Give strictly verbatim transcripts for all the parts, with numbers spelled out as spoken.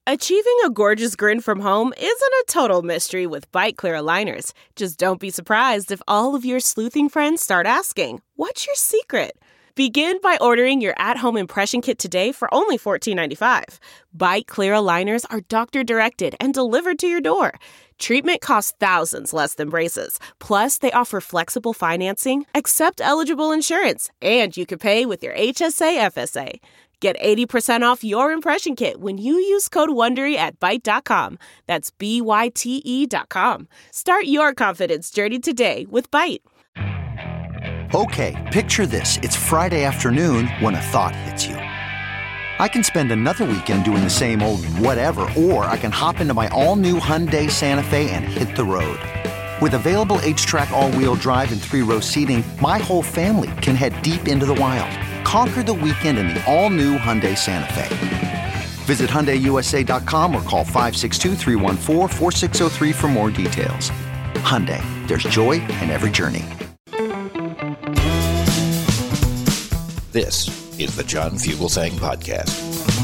Achieving a gorgeous grin from home isn't a total mystery with Byte Clear aligners. Just don't be surprised if all of your sleuthing friends start asking, "What's your secret?" Begin by ordering your at-home impression kit today for only fourteen ninety-five. Byte Clear aligners are doctor-directed and delivered to your door. Treatment costs thousands less than braces. Plus, they offer flexible financing, accept eligible insurance, and you can pay with your H S A F S A. Get eighty percent off your impression kit when you use code WONDERY at byte dot com. That's B Y T E dot com. Start your confidence journey today with Byte. Okay, picture this. It's Friday afternoon when a thought hits you. I can spend another weekend doing the same old whatever, or I can hop into my all-new Hyundai Santa Fe and hit the road. With available H-Track all-wheel drive and three-row seating, my whole family can head deep into the wild. Conquer the weekend in the all-new Hyundai Santa Fe. Visit Hyundai U S A dot com or call five six two, three one four, four six zero three for more details. Hyundai, there's joy in every journey. This is the John Fugelsang Podcast.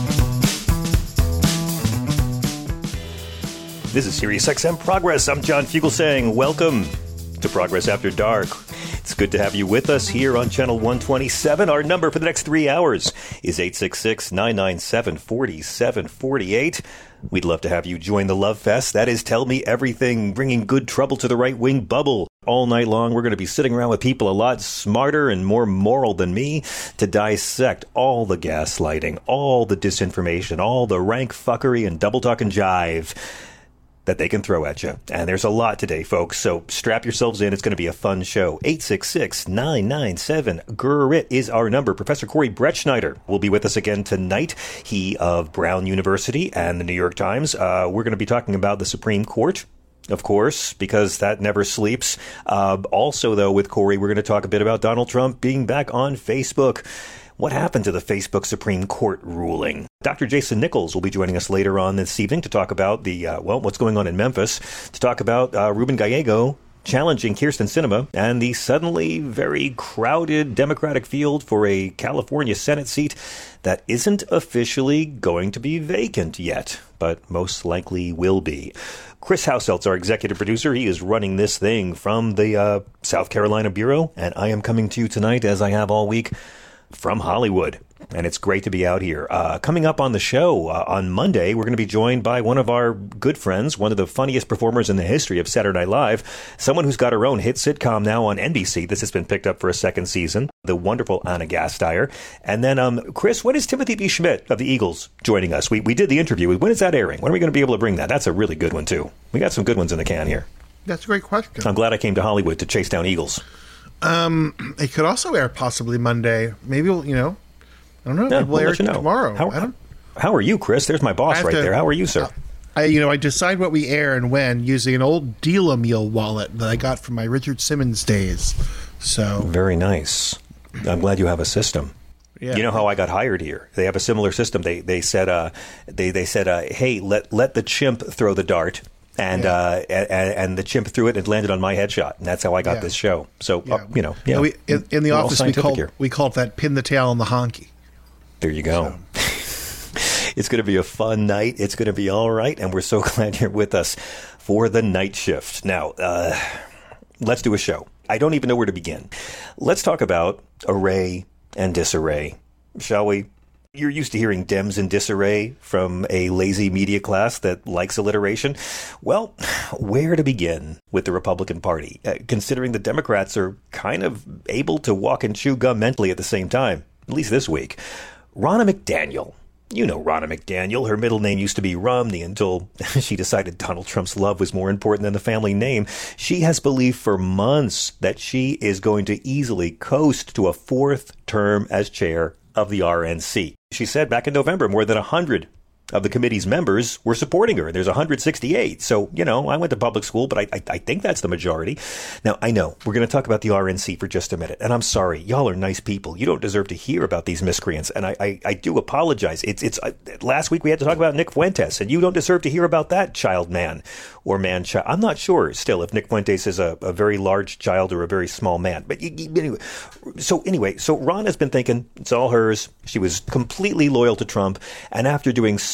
This is SiriusXM Progress. I'm John Fugelsang. Welcome to Progress After Dark. It's good to have you with us here on Channel one twenty-seven. Our number for the next three hours is eight six six, nine nine seven, four seven four eight. We'd love to have you join the Love Fest. That is Tell Me Everything, bringing good trouble to the right-wing bubble. All night long, we're going to be sitting around with people a lot smarter and more moral than me to dissect all the gaslighting, all the disinformation, all the rank fuckery and double talk and jive that they can throw at you. And there's a lot today, folks, so strap yourselves in. It's going to be a fun show. eight six six, nine nine seven, G R I T is our number. Professor Corey Brettschneider will be with us again tonight. He of Brown University and the New York Times. Uh, we're going to be talking about the Supreme Court, of course, because that never sleeps. Uh, also, though, with Corey, we're going to talk a bit about Donald Trump being back on Facebook. What happened to the Facebook Supreme Court ruling? Doctor Jason Nichols will be joining us later on this evening to talk about the, uh, well, what's going on in Memphis, to talk about uh, Ruben Gallego challenging Kyrsten Sinema and the suddenly very crowded Democratic field for a California Senate seat that isn't officially going to be vacant yet, but most likely will be. Chris Hauselt's our executive producer. He is running this thing from the uh, South Carolina Bureau, and I am coming to you tonight, as I have all week, from Hollywood. And it's great to be out here. Uh, coming up on the show uh, on Monday, we're going to be joined by one of our good friends, one of the funniest performers in the history of Saturday Night Live, someone who's got her own hit sitcom now on N B C. This has been picked up for a second season, the wonderful Anna Gasteyer. And then, um, Chris, when is Timothy B. Schmidt of the Eagles joining us? We we did the interview. When is that airing? When are we going to be able to bring that? That's a really good one, too. We got some good ones in the can here. That's a great question. I'm glad I came to Hollywood to chase down Eagles. Um, it could also air possibly Monday. Maybe we'll, you know, I don't know. Yeah, Maybe we'll, we'll air let you know. tomorrow. How, I don't, how are you, Chris? There's my boss right to, there. How are you, sir? I, you know, I decide what we air and when using an old Deal-A-Meal wallet that I got from my Richard Simmons days. So very nice. I'm glad you have a system. Yeah. You know how I got hired here? They have a similar system. They they said uh they they said uh, hey, let let the chimp throw the dart. And, yeah. uh, and and the chimp threw it and it landed on my headshot. And that's how I got yeah. this show. So, yeah. uh, you know. Yeah, no, we, in, in the office, we called, here. we called that pin the tail on the honky. There you go. So. It's going to be a fun night. It's going to be all right. And we're so glad you're with us for the night shift. Now, uh, let's do a show. I don't even know where to begin. Let's talk about array and disarray, shall we? You're used to hearing Dems in disarray from a lazy media class that likes alliteration. Well, where to begin with the Republican Party, uh, considering the Democrats are kind of able to walk and chew gum mentally at the same time, at least this week. Ronna McDaniel. You know Ronna McDaniel. Her middle name used to be Romney until she decided Donald Trump's love was more important than the family name. She has believed for months that she is going to easily coast to a fourth term as chair of the R N C. She said back in November more than one hundred of the committee's members were supporting her. There's one hundred sixty-eight. So, you know, I went to public school, but I, I, I think that's the majority. Now, I know we're going to talk about the R N C for just a minute. And I'm sorry. Y'all are nice people. You don't deserve to hear about these miscreants. And I, I, I do apologize. It's it's uh, last week we had to talk about Nick Fuentes, and you don't deserve to hear about that child man or man child. I'm not sure still if Nick Fuentes is a, a very large child or a very small man. But you, you, anyway, so anyway, so Ron has been thinking it's all hers. She was completely loyal to Trump. And after doing so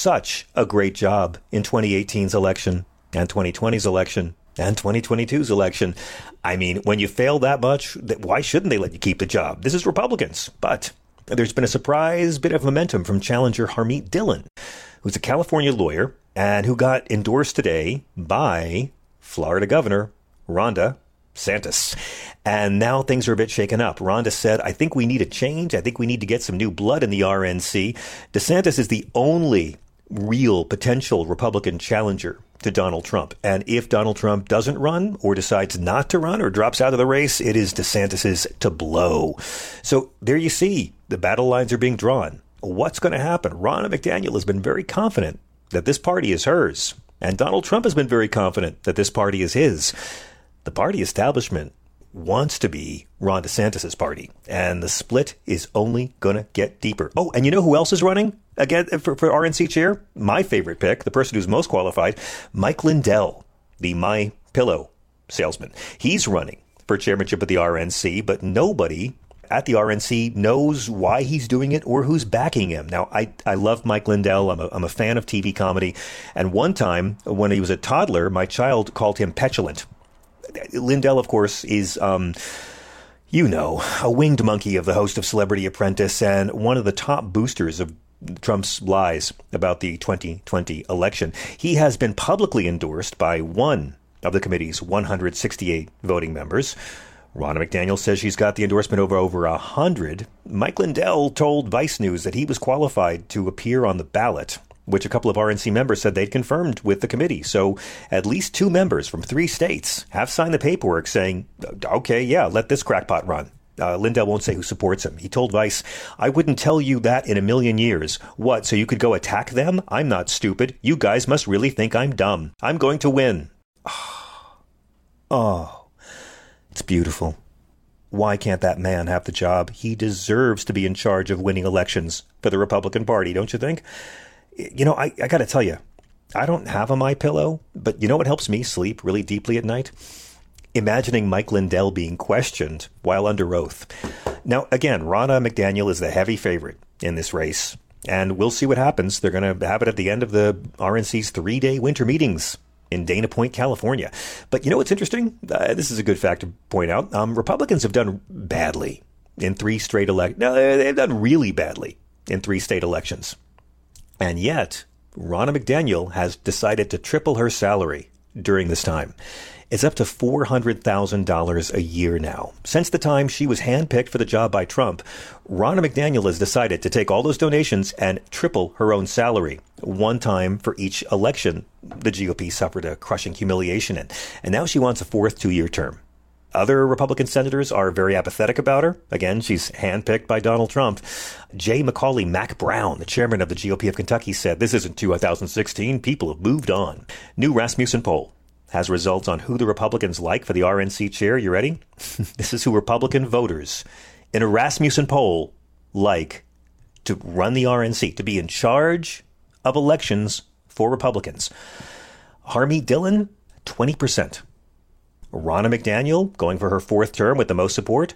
such a great job in twenty eighteen's election and twenty twenty's election and twenty twenty-two's election. I mean, when you fail that much, why shouldn't they let you keep the job? This is Republicans. But there's been a surprise bit of momentum from challenger Harmeet Dillon, who's a California lawyer and who got endorsed today by Florida Governor Ron DeSantis. And now things are a bit shaken up. Ron said, I think we need a change. I think we need to get some new blood in the R N C. DeSantis is the only real potential Republican challenger to Donald Trump. And if Donald Trump doesn't run or decides not to run or drops out of the race, it is DeSantis's to blow. So there you see, the battle lines are being drawn. What's going to happen? Ronna McDaniel has been very confident that this party is hers. And Donald Trump has been very confident that this party is his. The party establishment wants to be Ron DeSantis' party. And the split is only going to get deeper. Oh, and you know who else is running again for, for R N C chair? My favorite pick, the person who's most qualified, Mike Lindell, the My Pillow salesman. He's running for chairmanship of the R N C, but nobody at the R N C knows why he's doing it or who's backing him. Now, I, I love Mike Lindell. I'm a, I'm a fan of T V comedy. And one time when he was a toddler, my child called him petulant. Lindell, of course, is, um, you know, a winged monkey of the host of Celebrity Apprentice and one of the top boosters of Trump's lies about the twenty twenty election. He has been publicly endorsed by one of the committee's one hundred sixty-eight voting members. Ronna McDaniel says she's got the endorsement over over one hundred. Mike Lindell told Vice News that he was qualified to appear on the ballot, which a couple of R N C members said they'd confirmed with the committee. So at least two members from three states have signed the paperwork saying, okay, yeah, let this crackpot run. Uh, Lindell won't say who supports him. He told Vice, I wouldn't tell you that in a million years. What, so you could go attack them? I'm not stupid. You guys must really think I'm dumb. I'm going to win. Oh, oh, it's beautiful. Why can't that man have the job? He deserves to be in charge of winning elections for the Republican Party, don't you think? You know, I, I got to tell you, I don't have a My Pillow, but you know what helps me sleep really deeply at night? Imagining Mike Lindell being questioned while under oath. Now, again, Ronna McDaniel is the heavy favorite in this race, and we'll see what happens. They're going to have it at the end of the R N C's three-day winter meetings in Dana Point, California. But you know what's interesting? Uh, this is a good fact to point out. Um, Republicans have done badly in three straight elections. No, they've done really badly in three state elections. And yet, Ronna McDaniel has decided to triple her salary during this time. It's up to four hundred thousand dollars a year now. Since the time she was handpicked for the job by Trump, Ronna McDaniel has decided to take all those donations and triple her own salary. One time for each election the G O P suffered a crushing humiliation in. And now she wants a fourth two-year term. Other Republican senators are very apathetic about her. Again, she's handpicked by Donald Trump. Jay McCauley Mac Brown, the chairman of the G O P of Kentucky, said, this isn't two thousand sixteen. People have moved on. New Rasmussen poll has results on who the Republicans like for the R N C chair. You ready? This is who Republican voters in a Rasmussen poll like to run the R N C, to be in charge of elections for Republicans. Harmeet Dillon, twenty percent. Ronna McDaniel, going for her fourth term with the most support,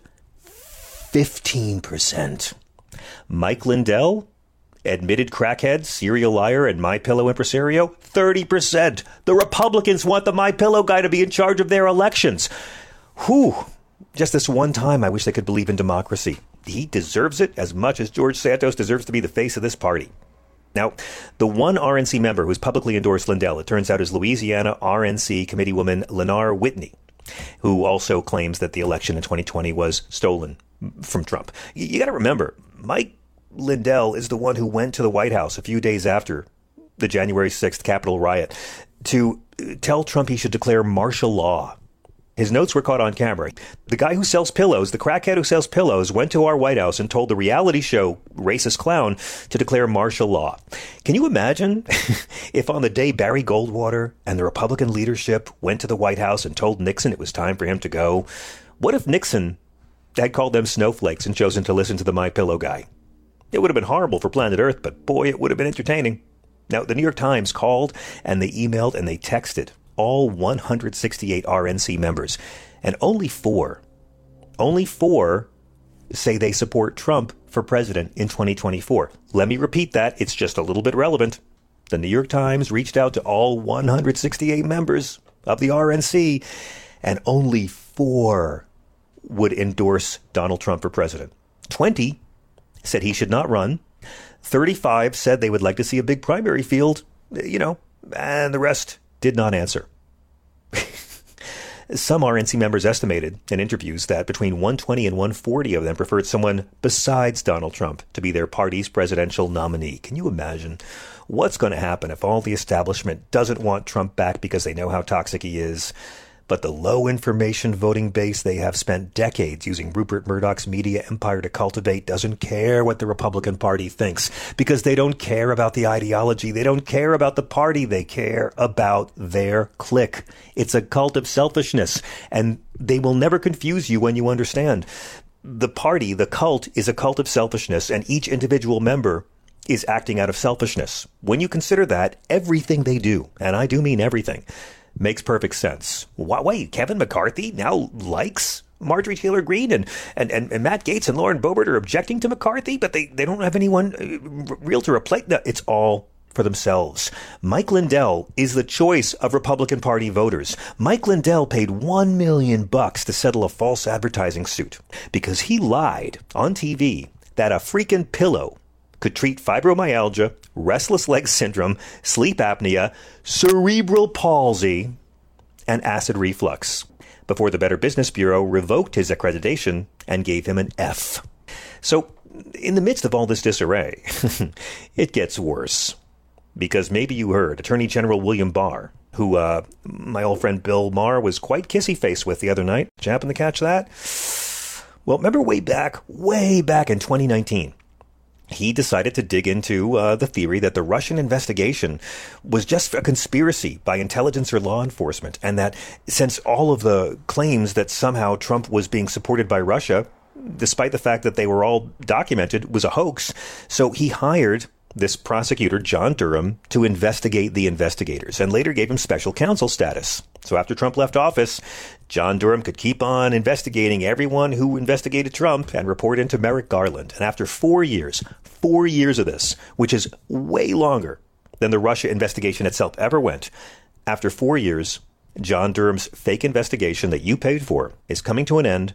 fifteen percent. Mike Lindell, admitted crackhead, serial liar, and My Pillow impresario, thirty percent. The Republicans want the My Pillow guy to be in charge of their elections. Whew. Just this one time, I wish they could believe in democracy. He deserves it as much as George Santos deserves to be the face of this party. Now, the one R N C member who's publicly endorsed Lindell, it turns out, is Louisiana R N C Committeewoman Lennar Whitney, who also claims that the election in twenty twenty was stolen from Trump. You, you got to remember, Mike Lindell is the one who went to the White House a few days after the January sixth Capitol riot to tell Trump he should declare martial law. His notes were caught on camera. The guy who sells pillows, the crackhead who sells pillows, went to our White House and told the reality show racist clown to declare martial law. Can you imagine if on the day Barry Goldwater and the Republican leadership went to the White House and told Nixon it was time for him to go? What if Nixon had called them snowflakes and chosen to listen to the My Pillow guy? It would have been horrible for planet Earth, but boy, it would have been entertaining. Now, the New York Times called and they emailed and they texted all one hundred sixty-eight R N C members, and only four, only four say they support Trump for president in twenty twenty-four. Let me repeat that. It's just a little bit relevant. The New York Times reached out to all one hundred sixty-eight members of the R N C, and only four would endorse Donald Trump for president. twenty said he should not run. thirty-five said they would like to see a big primary field, you know, and the rest did not answer. Some R N C members estimated in interviews that between one hundred twenty and one hundred forty of them preferred someone besides Donald Trump to be their party's presidential nominee. Can you imagine what's going to happen if all the establishment doesn't want Trump back because they know how toxic he is? But the low information voting base they have spent decades using Rupert Murdoch's media empire to cultivate doesn't care what the Republican Party thinks, because they don't care about the ideology. They don't care about the party. They care about their clique. It's a cult of selfishness, and they will never confuse you when you understand. The party, the cult, is a cult of selfishness, and each individual member is acting out of selfishness. When you consider that, everything they do, and I do mean everything, makes perfect sense. Wait, Kevin McCarthy now likes Marjorie Taylor Greene, and, and, and, and Matt Gaetz and Lauren Boebert are objecting to McCarthy, but they, they don't have anyone real to replace. No, it's all for themselves. Mike Lindell is the choice of Republican Party voters. Mike Lindell paid one million bucks to settle a false advertising suit because he lied on T V that a freaking pillow could treat fibromyalgia, restless leg syndrome, sleep apnea, cerebral palsy, and acid reflux, before the Better Business Bureau revoked his accreditation and gave him an F. So, in the midst of all this disarray, it gets worse. Because maybe you heard Attorney General William Barr, who uh, my old friend Bill Maher was quite kissy-faced with the other night. Did you happen to catch that? Well, remember way back, way back in twenty nineteen, he decided to dig into uh, the theory that the Russian investigation was just a conspiracy by intelligence or law enforcement, and that since all of the claims that somehow Trump was being supported by Russia, despite the fact that they were all documented, was a hoax. So he hired this prosecutor, John Durham, to investigate the investigators, and later gave him special counsel status. So after Trump left office, John Durham could keep on investigating everyone who investigated Trump and report into Merrick Garland. And after four years, four years of this, which is way longer than the Russia investigation itself ever went, after four years, John Durham's fake investigation that you paid for is coming to an end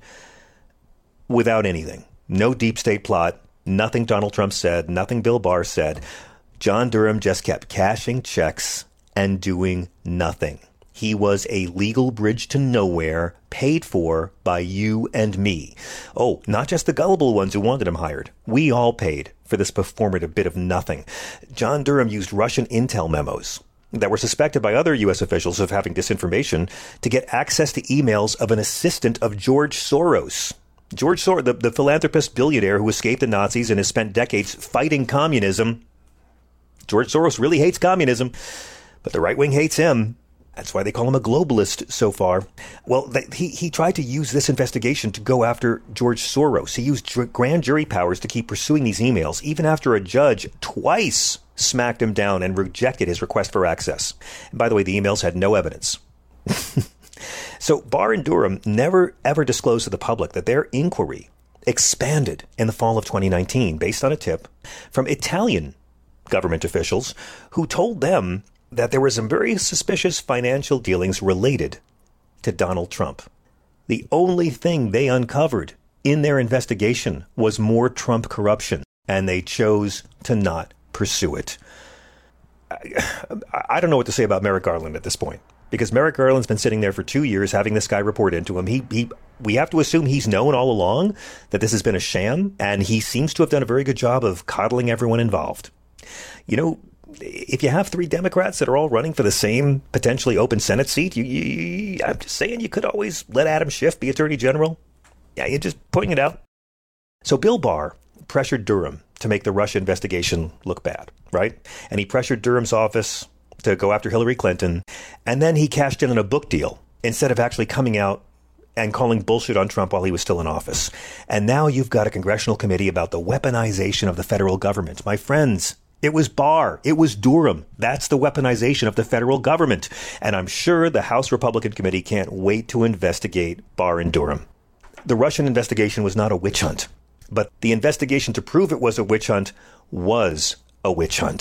without anything. No deep state plot, nothing Donald Trump said, nothing Bill Barr said. John Durham just kept cashing checks and doing nothing. He was a legal bridge to nowhere, paid for by you and me. Oh, not just the gullible ones who wanted him hired. We all paid for this performative bit of nothing. John Durham used Russian intel memos that were suspected by other U S officials of having disinformation to get access to emails of an assistant of George Soros. George Soros, the, the philanthropist billionaire who escaped the Nazis and has spent decades fighting communism. George Soros really hates communism, but the right wing hates him. That's why they call him a globalist so far. Well, they, he, he tried to use this investigation to go after George Soros. He used dr- grand jury powers to keep pursuing these emails, even after a judge twice smacked him down and rejected his request for access. And by the way, the emails had no evidence. So Barr and Durham never, ever disclosed to the public that their inquiry expanded in the fall of twenty nineteen based on a tip from Italian government officials who told them that there were some very suspicious financial dealings related to Donald Trump. The only thing they uncovered in their investigation was more Trump corruption, and they chose to not pursue it. I, I don't know what to say about Merrick Garland at this point, because Merrick Garland's been sitting there for two years having this guy report into him. He, he, we have to assume he's known all along that this has been a sham, and he seems to have done a very good job of coddling everyone involved. You know, if you have three Democrats that are all running for the same potentially open Senate seat, you, you, I'm just saying you could always let Adam Schiff be Attorney General. Yeah, you're just putting it out. So Bill Barr pressured Durham to make the Russia investigation look bad, right? And he pressured Durham's office to go after Hillary Clinton. And then he cashed in on a book deal instead of actually coming out and calling bullshit on Trump while he was still in office. And now you've got a congressional committee about the weaponization of the federal government. My friends, it was Barr. It was Durham. That's the weaponization of the federal government. And I'm sure the House Republican Committee can't wait to investigate Barr and Durham. The Russian investigation was not a witch hunt, but the investigation to prove it was a witch hunt was a witch hunt.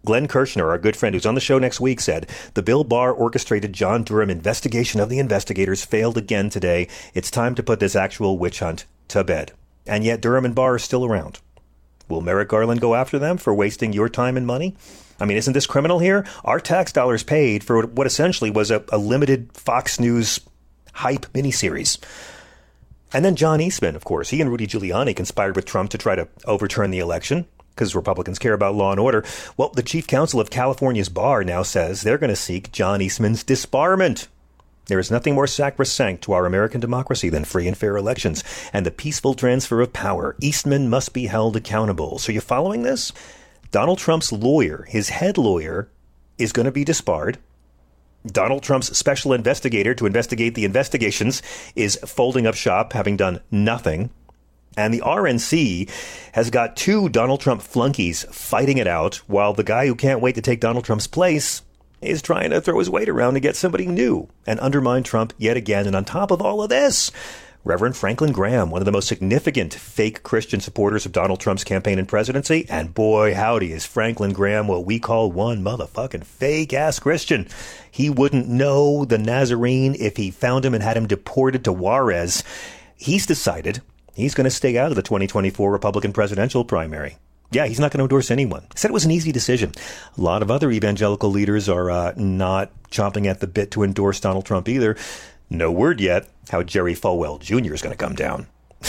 Glenn Kirshner, our good friend who's on the show next week, said, the Bill Barr orchestrated John Durham investigation of the investigators failed again today. It's time to put this actual witch hunt to bed. And yet Durham and Barr are still around. Will Merrick Garland go after them for wasting your time and money? I mean, isn't this criminal here? Our tax dollars paid for what essentially was a, a limited Fox News hype miniseries. And then John Eastman, of course. He and Rudy Giuliani conspired with Trump to try to overturn the election because Republicans care about law and order. Well, the chief counsel of California's bar now says they're going to seek John Eastman's disbarment. There is nothing more sacrosanct to our American democracy than free and fair elections and the peaceful transfer of power. Eastman must be held accountable. So you following this? Donald Trump's lawyer, his head lawyer, is going to be disbarred. Donald Trump's special investigator to investigate the investigations is folding up shop, having done nothing. And the R N C has got two Donald Trump flunkies fighting it out, while the guy who can't wait to take Donald Trump's place is trying to throw his weight around to get somebody new and undermine Trump yet again. And on top of all of this, Reverend Franklin Graham, one of the most significant fake Christian supporters of Donald Trump's campaign and presidency. And boy, howdy, is Franklin Graham what we call one motherfucking fake-ass Christian. He wouldn't know the Nazarene if he found him and had him deported to Juarez. He's decided he's going to stay out of the twenty twenty-four Republican presidential primary. Yeah, he's not going to endorse anyone. He said it was an easy decision. A lot of other evangelical leaders are uh, not chomping at the bit to endorse Donald Trump either. No word yet how Jerry Falwell Junior is going to come down.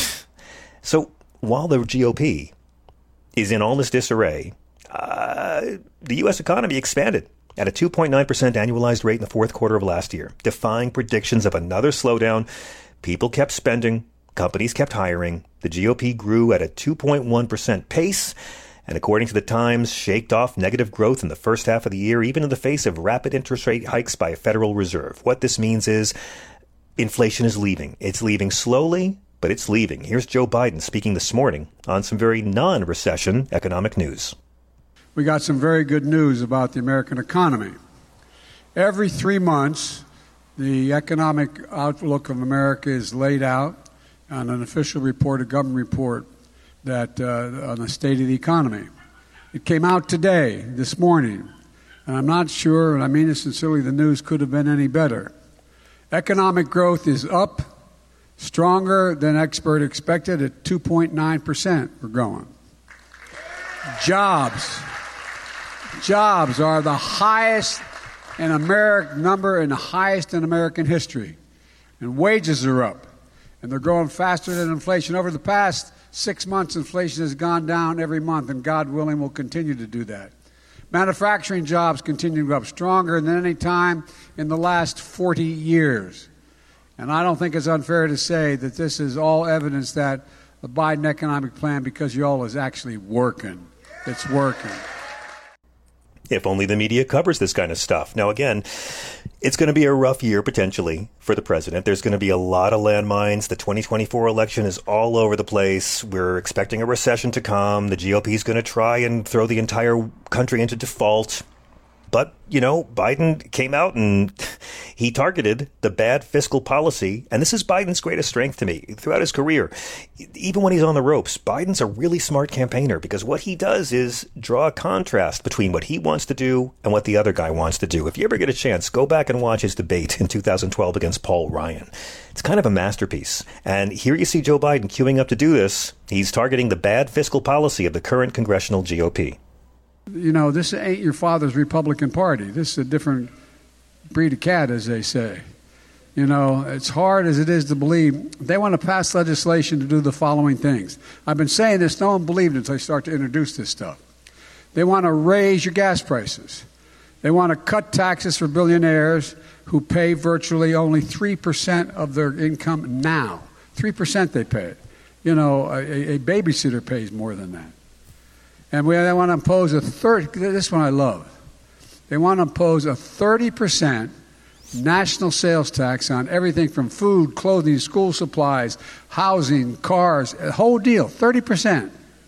So while the G O P is in all this disarray, uh, the U S economy expanded at a two point nine percent annualized rate in the fourth quarter of last year, defying predictions of another slowdown. People kept spending. Companies kept hiring. The G O P grew at a two point one percent pace. And according to the Times, shaked off negative growth in the first half of the year, even in the face of rapid interest rate hikes by a Federal Reserve. What this means is inflation is leaving. It's leaving slowly, but it's leaving. Here's Joe Biden speaking this morning on some very non-recession economic news. We got some very good news about the American economy. Every three months, the economic outlook of America is laid out on an official report, a government report, that uh, on the state of the economy. It came out today, this morning, and I'm not sure, and I mean it sincerely, the news could have been any better. Economic growth is up, stronger than expert expected at two point nine percent. We're going. Jobs. Jobs are the highest in American number and the highest in American history. And wages are up, and they're growing faster than inflation. Over the past six months, inflation has gone down every month, and God willing, will continue to do that. Manufacturing jobs continue to go up stronger than any time in the last forty years. And I don't think it's unfair to say that this is all evidence that the Biden economic plan, because y'all, is actually working. It's working. If only the media covers this kind of stuff. Now, again, it's going to be a rough year, potentially, for the president. There's going to be a lot of landmines. The twenty twenty-four election is all over the place. We're expecting a recession to come. The G O P is going to try and throw the entire country into default. But, you know, Biden came out and he targeted the bad fiscal policy. And this is Biden's greatest strength to me throughout his career. Even when he's on the ropes, Biden's a really smart campaigner because what he does is draw a contrast between what he wants to do and what the other guy wants to do. If you ever get a chance, go back and watch his debate in two thousand twelve against Paul Ryan. It's kind of a masterpiece. And here you see Joe Biden queuing up to do this. He's targeting the bad fiscal policy of the current congressional G O P. You know, this ain't your father's Republican Party. This is a different breed of cat, as they say. You know, it's hard as it is to believe. They want to pass legislation to do the following things. I've been saying this. No one believed it until I start to introduce this stuff. They want to raise your gas prices. They want to cut taxes for billionaires who pay virtually only three percent of their income now. three percent they pay. You know, a, a babysitter pays more than that. And we, they want to impose a thirty. This one I love. They want to impose a thirty percent national sales tax on everything from food, clothing, school supplies, housing, cars, a whole deal, thirty percent.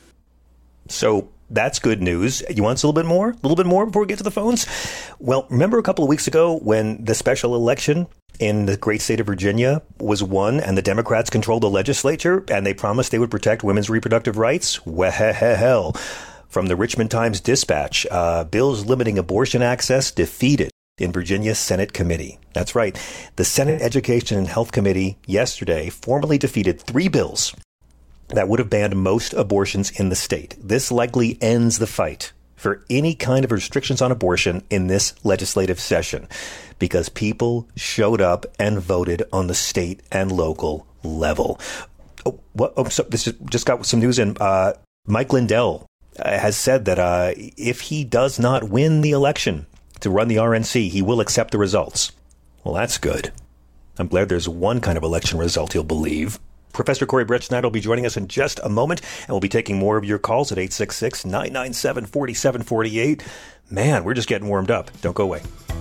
So that's good news. You want a little bit more? A little bit more before we get to the phones? Well, remember a couple of weeks ago when the special election in the great state of Virginia was won and the Democrats controlled the legislature and they promised they would protect women's reproductive rights? Well, From the Richmond Times-Dispatch, uh, bills limiting abortion access defeated in Virginia Senate Committee. That's right. The Senate Education and Health Committee yesterday formally defeated three bills that would have banned most abortions in the state. This likely ends the fight for any kind of restrictions on abortion in this legislative session because people showed up and voted on the state and local level. Oh, what, oh so this is, just got some news in. Uh, Mike Lindell has said that uh, if he does not win the election to run the R N C, he will accept the results. Well, that's good. I'm glad there's one kind of election result he'll believe. Professor Corey Brettschneider will be joining us in just a moment, and we'll be taking more of your calls at eight six six, nine nine seven, four seven four eight. Man, we're just getting warmed up. Don't go away.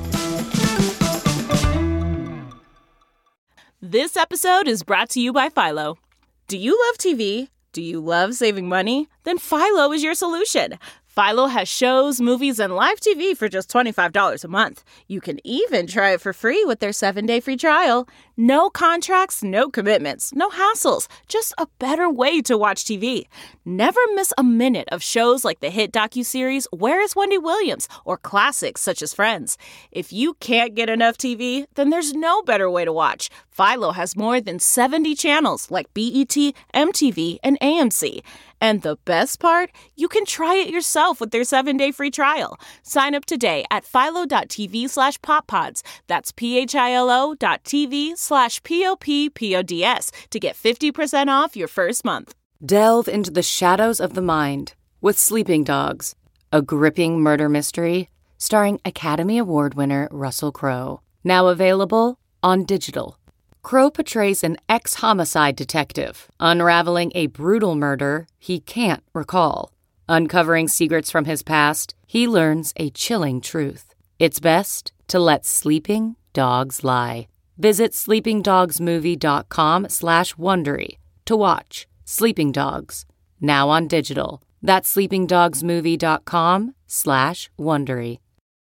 This episode is brought to you by Philo. Do you love T V? Do you love saving money? Then Philo is your solution. Philo has shows, movies, and live T V for just twenty-five dollars a month. You can even try it for free with their seven-day free trial. No contracts, no commitments, no hassles. Just a better way to watch T V. Never miss a minute of shows like the hit docuseries Where is Wendy Williams? Or classics such as Friends. If you can't get enough T V, then there's no better way to watch. Philo has more than seventy channels like B E T, M T V, and A M C. And the best part? You can try it yourself with their seven-day free trial. Sign up today at philo.tv slash poppods. That's P-H-I-L-O dot TV slash P-O-P-P-O-D-S to get fifty percent off your first month. Delve into the shadows of the mind with Sleeping Dogs, a gripping murder mystery starring Academy Award winner Russell Crowe. Now available on digital. Crowe portrays an ex-homicide detective, unraveling a brutal murder he can't recall. Uncovering secrets from his past, he learns a chilling truth. It's best to let sleeping dogs lie. Visit sleepingdogsmovie.com slash Wondery to watch Sleeping Dogs, now on digital. That's sleepingdogsmovie.com slash Wondery.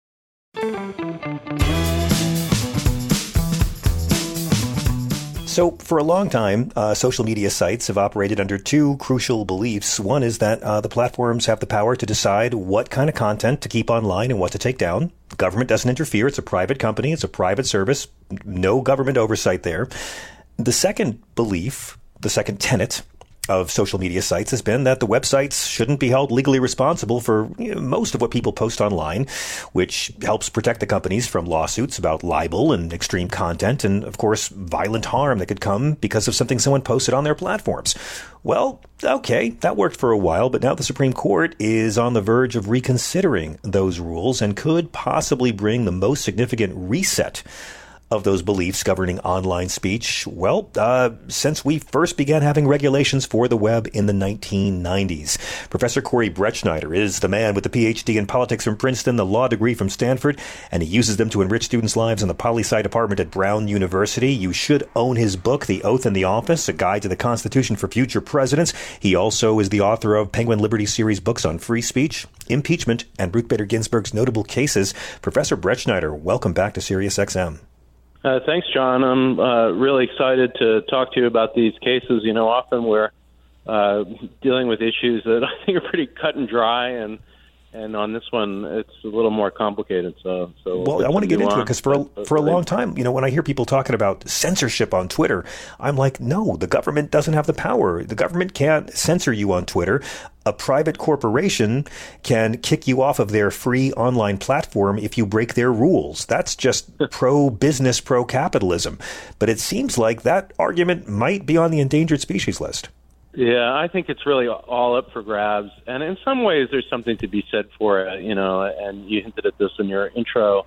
So for a long time, uh, social media sites have operated under two crucial beliefs. One is that uh, the platforms have the power to decide what kind of content to keep online and what to take down. The government doesn't interfere. It's a private company. It's a private service. No government oversight there. The second belief, the second tenet of social media sites has been that the websites shouldn't be held legally responsible for you know, most of what people post online, which helps protect the companies from lawsuits about libel and extreme content and, of course, violent harm that could come because of something someone posted on their platforms. Well, okay, that worked for a while, but now the Supreme Court is on the verge of reconsidering those rules and could possibly bring the most significant reset of those beliefs governing online speech, well, uh, since we first began having regulations for the web in the nineteen nineties. Professor Corey Brettschneider is the man with the P H D in politics from Princeton, the law degree from Stanford, and he uses them to enrich students' lives in the poli-sci department at Brown University. You should own his book, The Oath in the Office, A Guide to the Constitution for Future Presidents. He also is the author of Penguin Liberty series books on free speech, impeachment, and Ruth Bader Ginsburg's notable cases. Professor Brettschneider, welcome back to Sirius X M. Uh, thanks, John. I'm uh, really excited to talk to you about these cases. You know, often we're uh, dealing with issues that I think are pretty cut and dry, and and on this one, it's a little more complicated. So, so well, I want to get into it because for a, for a long time, you know, when I hear people talking about censorship on Twitter, I'm like, no, the government doesn't have the power. The government can't censor you on Twitter. A private corporation can kick you off of their free online platform if you break their rules. That's just pro-business, pro-capitalism. But it seems like that argument might be on the endangered species list. Yeah, I think it's really all up for grabs. And in some ways, there's something to be said for it, you know, and you hinted at this in your intro.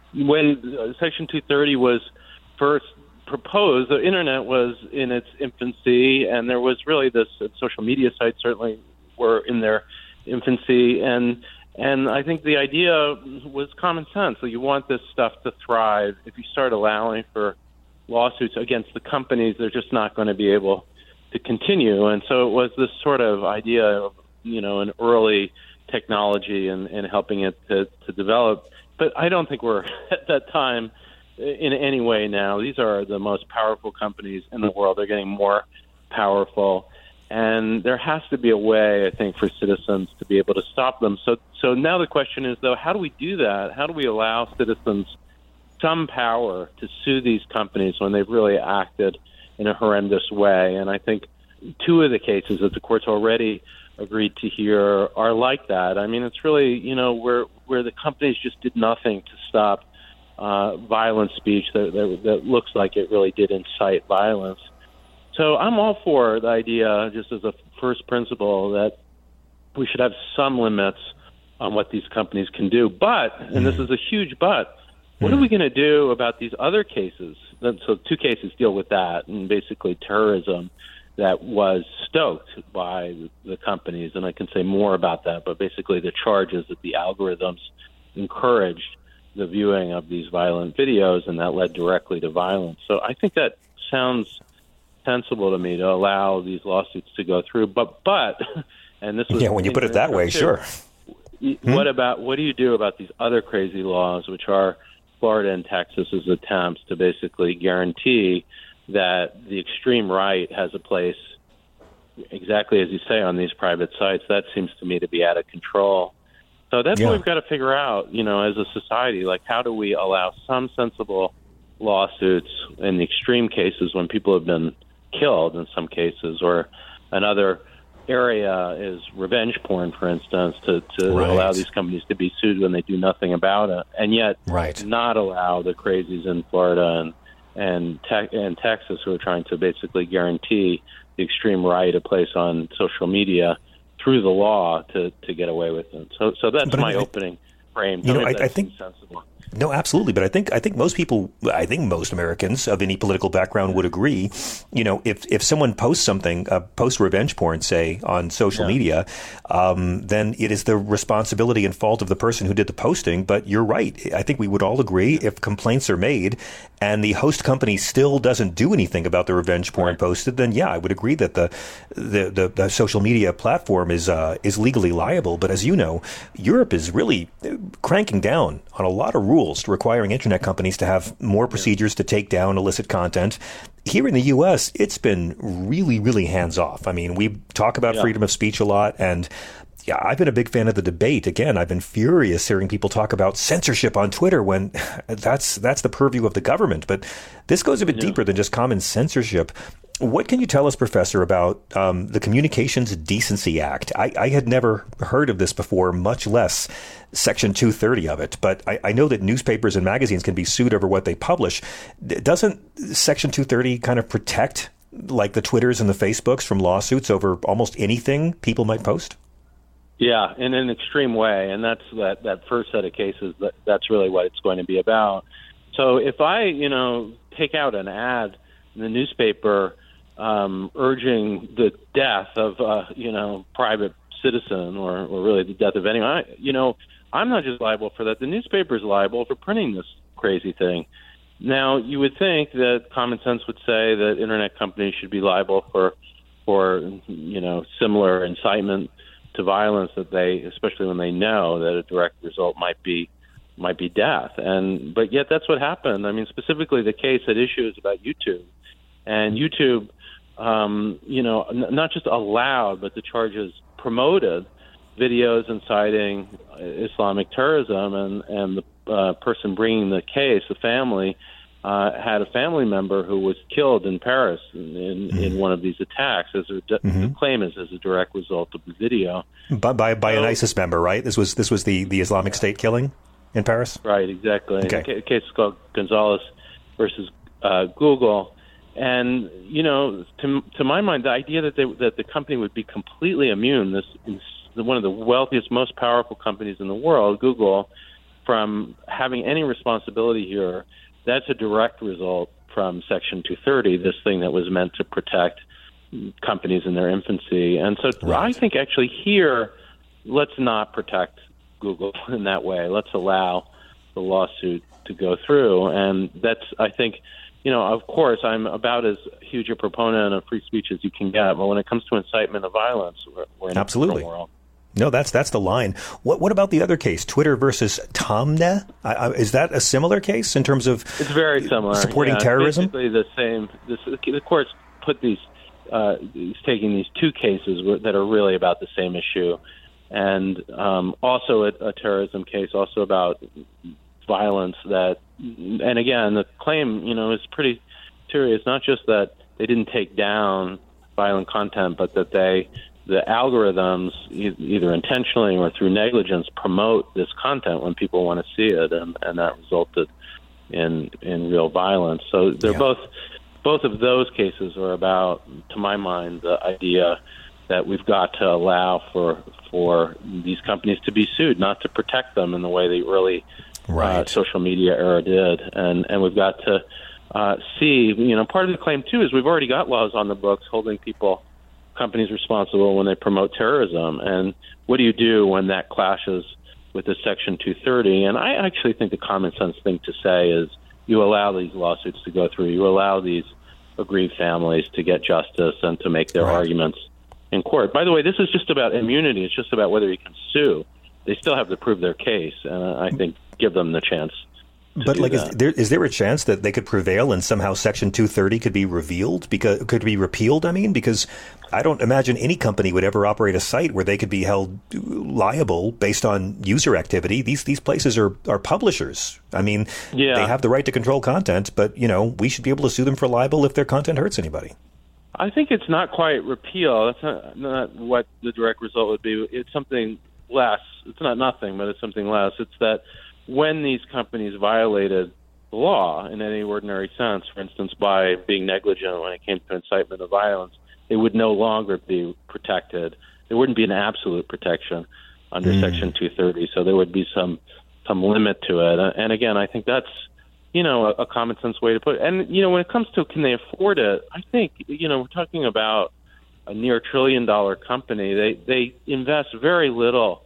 When uh, Section two thirty was first proposed, the Internet was in its infancy, and there was really this uh, social media sites certainly were in their infancy. And and I think the idea was common sense. So you want this stuff to thrive. If you start allowing for lawsuits against the companies, they're just not going to be able to continue. And so it was this sort of idea of, you know, an early technology and, and helping it to, to develop. But I don't think we're at that time in any way now. These are the most powerful companies in the world. They're getting more powerful. And there has to be a way, I think, for citizens to be able to stop them. So, so now the question is, though, how do we do that? How do we allow citizens some power to sue these companies when they've really acted in a horrendous way? And I think two of the cases that the court's already agreed to hear are like that. I mean, it's really, you know, where where the companies just did nothing to stop uh, violent speech that, that, that looks like it really did incite violence. So I'm all for the idea, just as a first principle, that we should have some limits on what these companies can do. But, and this is a huge but, what are we going to do about these other cases? So two cases deal with that, and basically terrorism that was stoked by the companies. And I can say more about that, but basically the charge is that the algorithms encouraged the viewing of these violent videos, and that led directly to violence. So I think that sounds sensible to me to allow these lawsuits to go through. But, but, and this was... Yeah, when you put it that way, too, sure. What hmm? about, what do you do about these other crazy laws, which are Florida and Texas's attempts to basically guarantee that the extreme right has a place, exactly as you say, on these private sites? That seems to me to be out of control. So that's yeah. what we've got to figure out, you know, as a society. Like, how do we allow some sensible lawsuits in the extreme cases when people have been killed in some cases, or another area is revenge porn, for instance, to, to right. allow these companies to be sued when they do nothing about it, and yet right. not allow the crazies in Florida and and, te- and Texas who are trying to basically guarantee the extreme right a place on social media through the law to, to get away with it. So so that's but my I, opening frame. You know, I, that I think sensible. No, absolutely. But I think I think most people, I think most Americans of any political background would agree, you know, if, if someone posts something, uh, posts revenge porn, say, on social yeah. media, um, then it is the responsibility and fault of the person who did the posting. But you're right. I think we would all agree if complaints are made and the host company still doesn't do anything about the revenge porn right. posted, then, yeah, I would agree that the the, the, the social media platform is uh, is legally liable. But as you know, Europe is really cranking down on a lot of rules requiring internet companies to have more procedures to take down illicit content. Here in the U S, it's been really, really hands-off. I mean, we talk about yeah. freedom of speech a lot, and yeah, I've been a big fan of the debate. Again, I've been furious hearing people talk about censorship on Twitter when that's that's the purview of the government. But this goes a bit yeah. deeper than just common censorship. What can you tell us, Professor, about um, the Communications Decency Act? I, I had never heard of this before, much less Section two thirty of it. But I, I know that newspapers and magazines can be sued over what they publish. Doesn't Section two thirty kind of protect, like the Twitters and the Facebooks, from lawsuits over almost anything people might post? Yeah, in an extreme way. And that's that, that first set of cases, that, that's really what it's going to be about. So if I, you know, take out an ad in the newspaper um, urging the death of, uh, you know, private citizen or, or really the death of anyone, I, you know, I'm not just liable for that. The newspaper's liable for printing this crazy thing. Now, you would think that common sense would say that internet companies should be liable for, for you know, similar incitement to violence that they, especially when they know that a direct result might be might be death. And but yet that's what happened. I mean, specifically the case at issue is about YouTube, and YouTube, um, you know, n- not just allowed, but the charges promoted videos inciting Islamic terrorism, and and the uh, person bringing the case, the family, uh, had a family member who was killed in Paris in, in, mm-hmm. in one of these attacks. As a, mm-hmm. the claim is as a direct result of the video, by by, by so, an ISIS member, right? This was this was the, the Islamic State killing in Paris, right? Exactly. Okay. The case is called Gonzalez versus uh, Google, and you know, to to my mind, the idea that they, that the company would be completely immune, this is one of the wealthiest, most powerful companies in the world, Google, from having any responsibility here. That's a direct result from Section two thirty, this thing that was meant to protect companies in their infancy. And so right. I think actually here, let's not protect Google in that way. Let's allow the lawsuit to go through. And that's, I think, you know, of course, I'm about as huge a proponent of free speech as you can get. But when it comes to incitement of violence, we're, we're in Absolutely. a different world. No, that's that's the line. What what about the other case, Twitter versus Taamneh? I, I, is that a similar case in terms of it's very similar supporting yeah, terrorism? Basically the same. This, the courts put these uh, he's taking these two cases that are really about the same issue, and um, also a, a terrorism case, also about violence. That, and again, the claim, you know, is pretty serious. Not just that they didn't take down violent content, but that they, the algorithms, e- either intentionally or through negligence, promote this content when people want to see it, and, and that resulted in in real violence. So they're Yeah. both. Both of those cases are about, to my mind, the idea that we've got to allow for for these companies to be sued, not to protect them in the way the early Right. uh, social media era did. And and we've got to uh, see, you know, part of the claim, too, is we've already got laws on the books holding people, companies responsible when they promote terrorism. And what do you do when that clashes with the Section two thirty? And I actually think the common sense thing to say is, you allow these lawsuits to go through. You allow these aggrieved families to get justice and to make their Right. arguments in court. By the way, this is just about immunity. It's just about whether you can sue. They still have to prove their case, and I think give them the chance. But like, is there is there a chance that they could prevail and somehow Section two thirty could be revealed because could be repealed? I mean, because I don't imagine any company would ever operate a site where they could be held liable based on user activity. These these places are, are publishers. I mean, Yeah. they have the right to control content, but you know, we should be able to sue them for libel if their content hurts anybody. I think it's not quite repeal. That's not, not what the direct result would be. It's something less. It's not nothing, but it's something less. It's that when these companies violated the law in any ordinary sense, for instance, by being negligent when it came to incitement of violence, they would no longer be protected. There wouldn't be an absolute protection under Mm. Section two thirty, so there would be some some limit to it. And again, I think that's, you know, a, a common sense way to put it. And, you know, when it comes to can they afford it, I think, you know, we're talking about a near trillion dollar company. They, they invest very little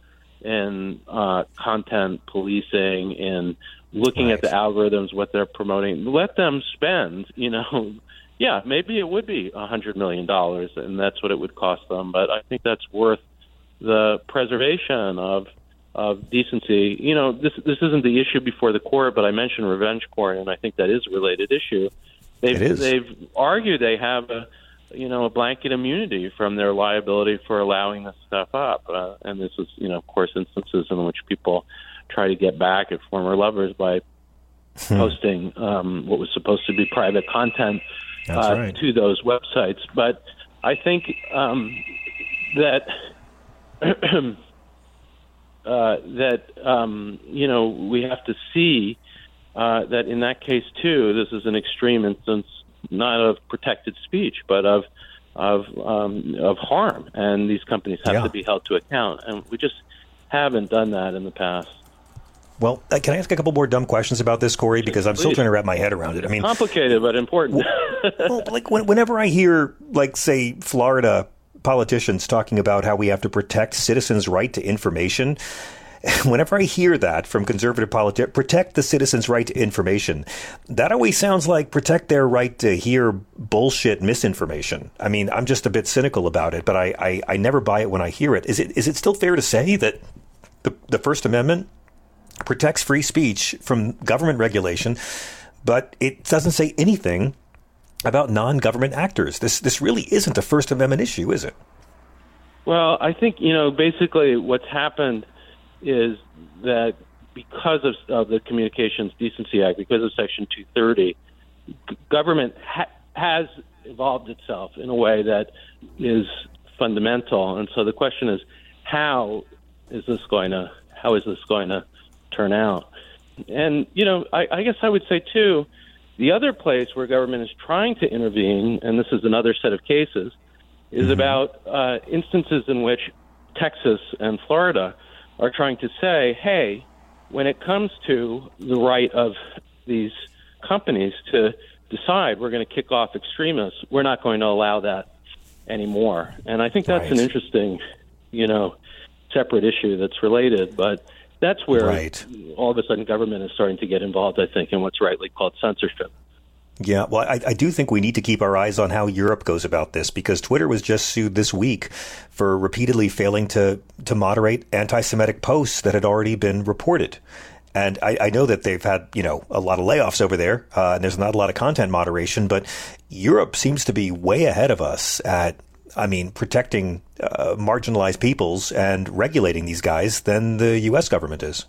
in uh, content policing, in looking Right. at the algorithms, what they're promoting. Let them spend, you know, yeah, maybe it would be one hundred million dollars, and that's what it would cost them. But I think that's worth the preservation of of decency. You know, this this isn't the issue before the court, but I mentioned revenge porn, and I think that is a related issue. They've, It is. They've argued they have a, you know, a blanket immunity from their liability for allowing this stuff up. Uh, and this is, you know, of course, instances in which people try to get back at former lovers by posting um, what was supposed to be private content That's uh, right. to those websites. But I think um, that uh, that um, you know, we have to see uh, that in that case too, this is an extreme instance, not of protected speech, but of of um, of harm, and these companies have Yeah. to be held to account, and we just haven't done that in the past. Well, uh, can I ask a couple more dumb questions about this, Corey? Because I'm still Please. trying to wrap my head around it. I mean, Complicated but important. well, like when, whenever I hear, like, say, Florida politicians talking about how we have to protect citizens' right to information, whenever I hear that from conservative politics, protect the citizens' right to information, that always sounds like protect their right to hear bullshit misinformation. I mean, I'm just a bit cynical about it, but I, I, I never buy it when I hear it. Is it is it still fair to say that the, the First Amendment protects free speech from government regulation, but it doesn't say anything about non-government actors? This this really isn't a First Amendment issue, is it? Well, I think, you know, basically what's happened is that because of, of the Communications Decency Act, because of Section two thirty, g- government ha- has evolved itself in a way that is fundamental. And so the question is, how is this going to how is this going to turn out? And, you know, I, I guess I would say, too, the other place where government is trying to intervene, and this is another set of cases, is mm-hmm. about uh, instances in which Texas and Florida are trying to say, hey, when it comes to the right of these companies to decide we're going to kick off extremists, we're not going to allow that anymore. And I think that's right. an interesting, you know, separate issue that's related, but that's where right. all of a sudden government is starting to get involved, I think, in what's rightly called censorship. Yeah, well, I, I do think we need to keep our eyes on how Europe goes about this, because Twitter was just sued this week for repeatedly failing to, to moderate anti-Semitic posts that had already been reported. And I, I know that they've had, you know, a lot of layoffs over there, uh, and there's not a lot of content moderation, but Europe seems to be way ahead of us at, I mean, protecting uh, marginalized peoples and regulating these guys than the U S government is.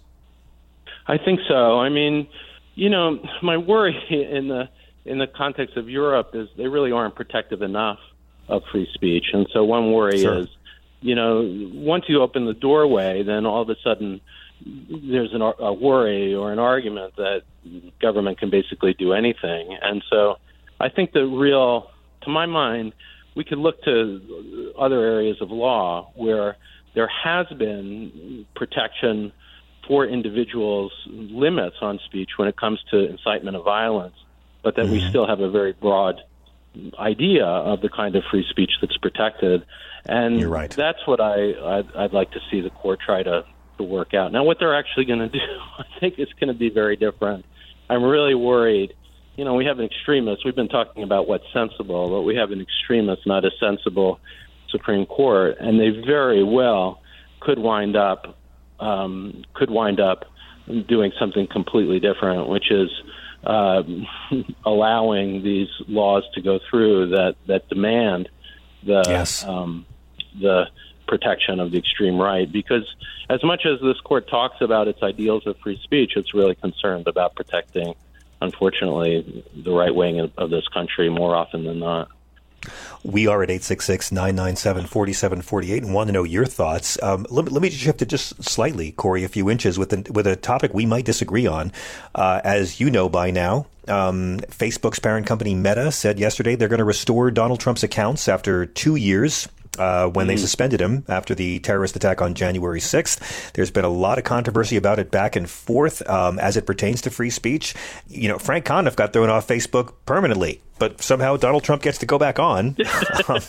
I think so. I mean, you know, my worry in the in the context of Europe is they really aren't protective enough of free speech. And so one worry sure. is, you know, once you open the doorway, then all of a sudden there's an, a worry or an argument that government can basically do anything. And so I think the real, to my mind, we could look to other areas of law where there has been protection for individuals, limits on speech when it comes to incitement of violence, but that mm-hmm. we still have a very broad idea of the kind of free speech that's protected. And You're right. that's what I, I'd, I'd like to see the court try to to work out. Now, what they're actually going to do, I think it's going to be very different. I'm really worried. You know, we have an extremist. We've been talking about what's sensible, but we have an extremist, not a sensible Supreme Court, and they very well could wind up um, could wind up doing something completely different, which is uh, allowing these laws to go through that that demand the yes. um, the protection of the extreme right, because as much as this court talks about its ideals of free speech, it's really concerned about protecting, unfortunately, the right wing of this country more often than not. We are at eight six six, nine nine seven, four seven four eight and want to know your thoughts. Um, let, let me shift it just slightly, Corey, a few inches with, the, with a topic we might disagree on. Uh, as you know by now, um, Facebook's parent company Meta said yesterday they're going to restore Donald Trump's accounts after two years. Uh, when mm. they suspended him after the terrorist attack on January sixth. There's been a lot of controversy about it back and forth um, as it pertains to free speech. You know, Frank Conniff got thrown off Facebook permanently, but somehow Donald Trump gets to go back on. um,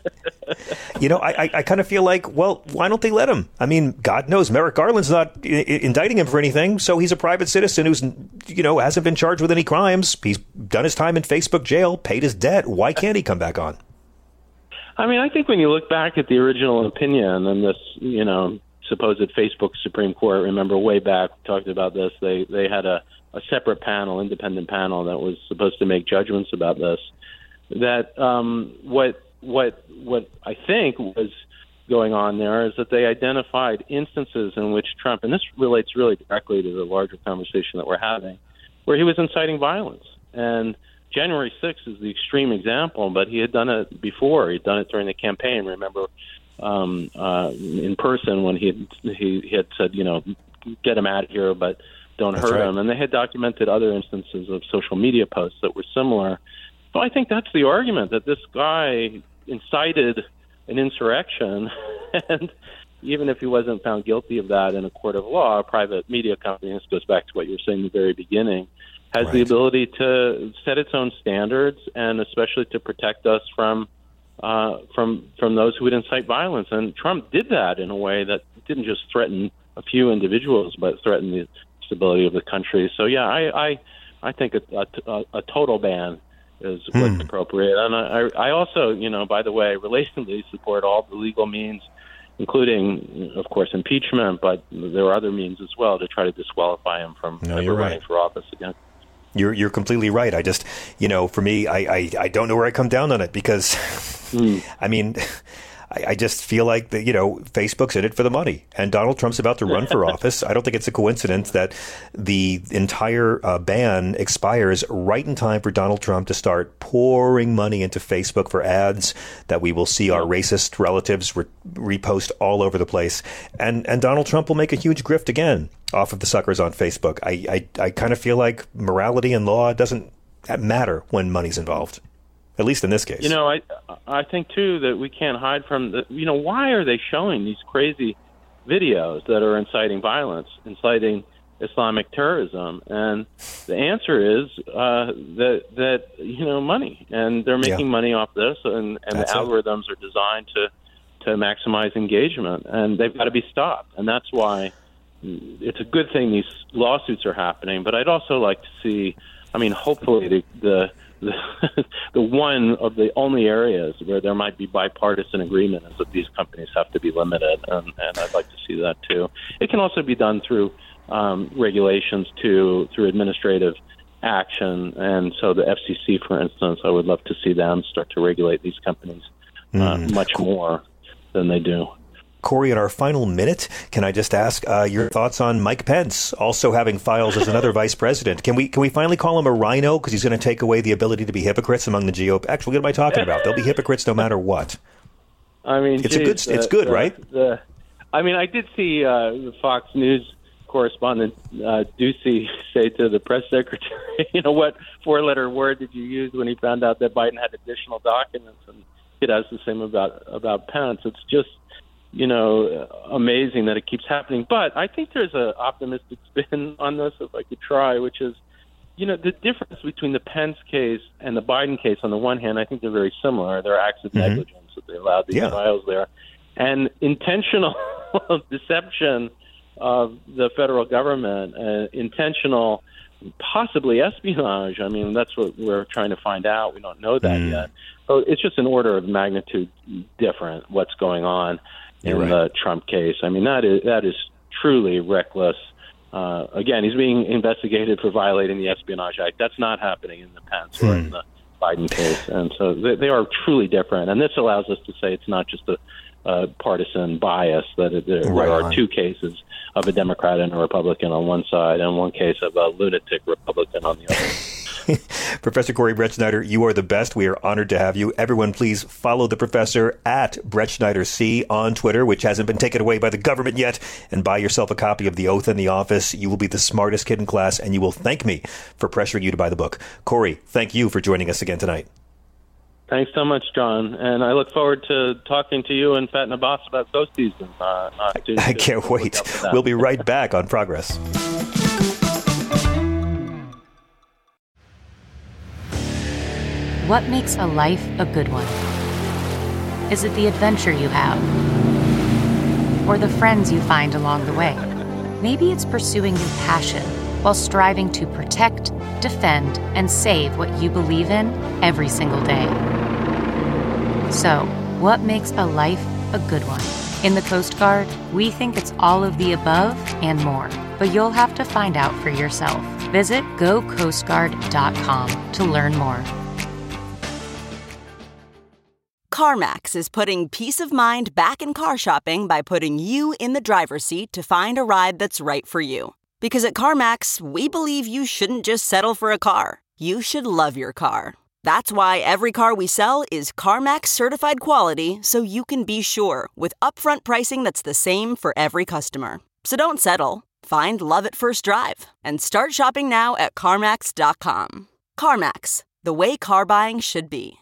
you know, I, I, I kind of feel like, well, why don't they let him? I mean, God knows Merrick Garland's not I- indicting him for anything, so he's a private citizen who's, you know, hasn't been charged with any crimes. He's done his time in Facebook jail, paid his debt. Why can't he come back on? I mean, I think when you look back at the original opinion and this, you know, supposed Facebook Supreme Court, remember way back, we talked about this, they, they had a, a separate panel, independent panel that was supposed to make judgments about this, that um, what, what, what I think was going on there is that they identified instances in which Trump, and this relates really directly to the larger conversation that we're having, where he was inciting violence. And January sixth is the extreme example, but he had done it before. He'd done it during the campaign. Remember, um, uh, in person when he had, he, he had said, you know, get him out of here, but don't that's hurt right. him. And they had documented other instances of social media posts that were similar. So I think that's the argument, that this guy incited an insurrection, and even if he wasn't found guilty of that in a court of law, a private media company, this goes back to what you were saying in the very beginning, has right. the ability to set its own standards, and especially to protect us from uh, from from those who would incite violence. And Trump did that in a way that didn't just threaten a few individuals, but threatened the stability of the country. So, yeah, I I, I think a, a, a total ban is hmm. what's appropriate. And I, I also, you know, by the way, relatedly support all the legal means, including, of course, impeachment, but there are other means as well to try to disqualify him from no, ever right. running for office again. You're you're completely right. I just, you know, for me, I, I, I don't know where I come down on it because, mm. I mean, I, I just feel like, that, you know, Facebook's in it for the money and Donald Trump's about to run for office. I don't think it's a coincidence that the entire uh, ban expires right in time for Donald Trump to start pouring money into Facebook for ads that we will see our racist relatives re- repost all over the place. And, and Donald Trump will make a huge grift again off of the suckers on Facebook. I, I, I kind of feel like morality and law doesn't matter when money's involved, at least in this case. You know, I I think, too, that we can't hide from, the, you know, why are they showing these crazy videos that are inciting violence, inciting Islamic terrorism? And the answer is uh, that, that, you know, money. And they're making yeah. money off this, and, and the algorithms it. are designed to, to maximize engagement. And they've got to be stopped. And that's why it's a good thing these lawsuits are happening, but I'd also like to see, I mean, hopefully the the, the, the one of the only areas where there might be bipartisan agreement is that these companies have to be limited, and, and I'd like to see that too. It can also be done through um, regulations to through administrative action. And so the F C C, for instance, I would love to see them start to regulate these companies uh, mm. much more than they do. Corey, in our final minute, can I just ask uh, your thoughts on Mike Pence also having files as another vice president? Can we can we finally call him a rhino because he's going to take away the ability to be hypocrites among the G O P? Actually, what am I talking about? They'll be hypocrites no matter what. I mean, it's geez, a good. the, it's good, the, right? The, I mean, I did see uh, the Fox News correspondent uh, Ducey say to the press secretary, "You know, what four-letter word did you use when he found out that Biden had additional documents?" And it has the same about about Pence. It's just, you know, amazing that it keeps happening. But I think there's an optimistic spin on this, if I could try, which is, you know, the difference between the Pence case and the Biden case, on the one hand, I think they're very similar. They're acts of mm-hmm. negligence that they allowed these yeah. files there. And intentional deception of the federal government, uh, intentional possibly espionage. I mean, that's what we're trying to find out. We don't know that mm. yet. So it's just an order of magnitude different what's going on in right. the Trump case. I mean, that is that is truly reckless. Uh, again, he's being investigated for violating the Espionage Act. That's not happening in the Pence hmm. or in the Biden case. And so they, they are truly different. And this allows us to say it's not just a uh, partisan bias, that it, there, right there are on. two cases of a Democrat and a Republican on one side and one case of a lunatic Republican on the other. Professor Corey Brettschneider, you are the best. We are honored to have you. Everyone, please follow the professor at BrettschneiderC on Twitter, which hasn't been taken away by the government yet, and buy yourself a copy of The Oath in the Office. You will be the smartest kid in class, and you will thank me for pressuring you to buy the book. Corey, thank you for joining us again tonight. Thanks so much, John. And I look forward to talking to you and Fatna Boss about ghost season. Uh, not to, I can't to wait. We'll be right back on Progress. What makes a life a good one? Is it the adventure you have? Or the friends you find along the way? Maybe it's pursuing your passion while striving to protect, defend, and save what you believe in every single day. So, what makes a life a good one? In the Coast Guard, we think it's all of the above and more, but you'll have to find out for yourself. Visit go coast guard dot com to learn more. CarMax is putting peace of mind back in car shopping by putting you in the driver's seat to find a ride that's right for you. Because at CarMax, we believe you shouldn't just settle for a car. You should love your car. That's why every car we sell is CarMax certified quality, so you can be sure with upfront pricing that's the same for every customer. So don't settle. Find love at first drive and start shopping now at CarMax dot com. CarMax, the way car buying should be.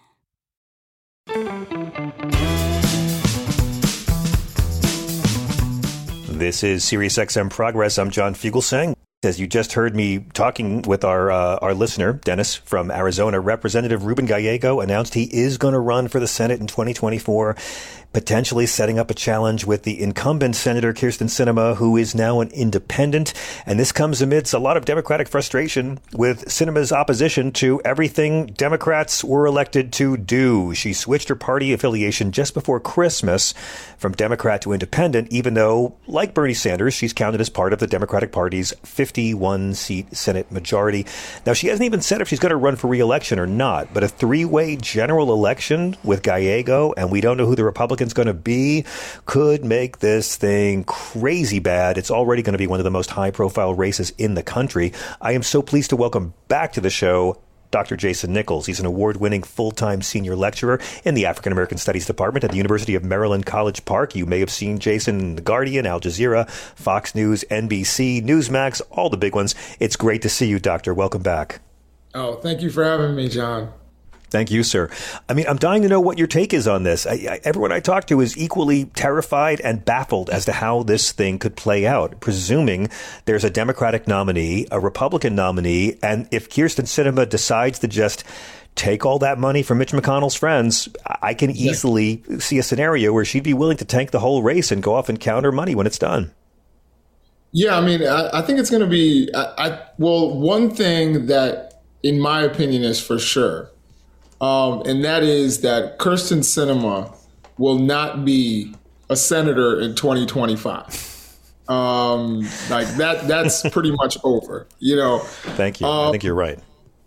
This is SiriusXM Progress. I'm John Fugelsang. As you just heard me talking with our uh, our listener, Dennis from Arizona, Representative Ruben Gallego announced he is going to run for the Senate in twenty twenty-four, potentially setting up a challenge with the incumbent Senator Kyrsten Sinema, who is now an independent. And this comes amidst a lot of Democratic frustration with Sinema's opposition to everything Democrats were elected to do. She switched her party affiliation just before Christmas from Democrat to independent, even though, like Bernie Sanders, she's counted as part of the Democratic Party's fifty-one seat Senate majority. Now, she hasn't even said if she's going to run for re-election or not, but a three-way general election with Gallego, and we don't know who the Republicans going to be, could make this thing crazy bad. It's already going to be one of the most high-profile races in the country. I am so pleased to welcome back to the show Doctor Jason Nichols. He's an award-winning full-time senior lecturer in the African American Studies Department at the University of Maryland, College Park. You may have seen Jason in The Guardian, Al Jazeera, Fox News, N B C, Newsmax, all the big ones. It's great to see you, Doctor. Welcome back. Oh, thank you for having me, John. Thank you, sir. I mean, I'm dying to know what your take is on this. I, I, everyone I talk to is equally terrified and baffled as to how this thing could play out, presuming there's a Democratic nominee, a Republican nominee, and if Kyrsten Sinema decides to just take all that money from Mitch McConnell's friends, I can easily yeah. see a scenario where she'd be willing to tank the whole race and go off and count her money when it's done. Yeah, I mean, I, I think it's going to be, I, I, well, one thing that, in my opinion, is for sure, Um, and that is that Kyrsten Sinema will not be a senator in twenty twenty-five. Um, like that, that's pretty much over, you know. Thank you. Um, I think you're right.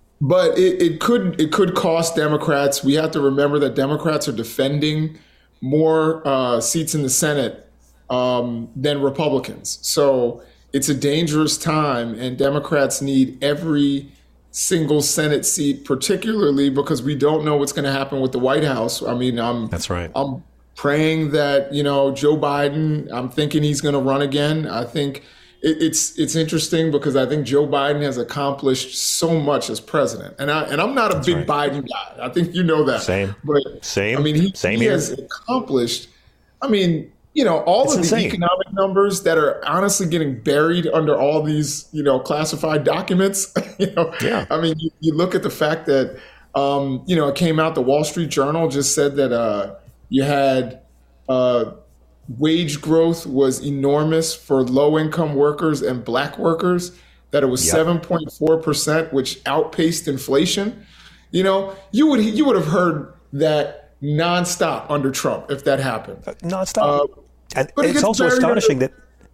But it, it could it could cost Democrats. We have to remember that Democrats are defending more uh, seats in the Senate um, than Republicans. So it's a dangerous time, and Democrats need every single Senate seat, particularly because we don't know what's going to happen with the White House. I mean, I'm that's right. I'm praying that, you know, Joe Biden, I'm thinking he's going to run again. I think it, it's it's interesting because I think Joe Biden has accomplished so much as president. And, I, and I'm not a That's big right. Biden guy. I think you know that. Same. But, Same. I mean, he, Same he here. has accomplished, I mean, you know, all it's of insane. the economic numbers that are honestly getting buried under all these, you know, classified documents. you know, yeah. I mean, you, you look at the fact that, um, you know, it came out, the Wall Street Journal just said that uh, you had uh, wage growth was enormous for low-income workers and black workers, that it was yep. seven point four percent, which outpaced inflation. You know, you would you would have heard that nonstop under Trump if that happened. Uh, nonstop. Uh, and but it's it also astonishing under- that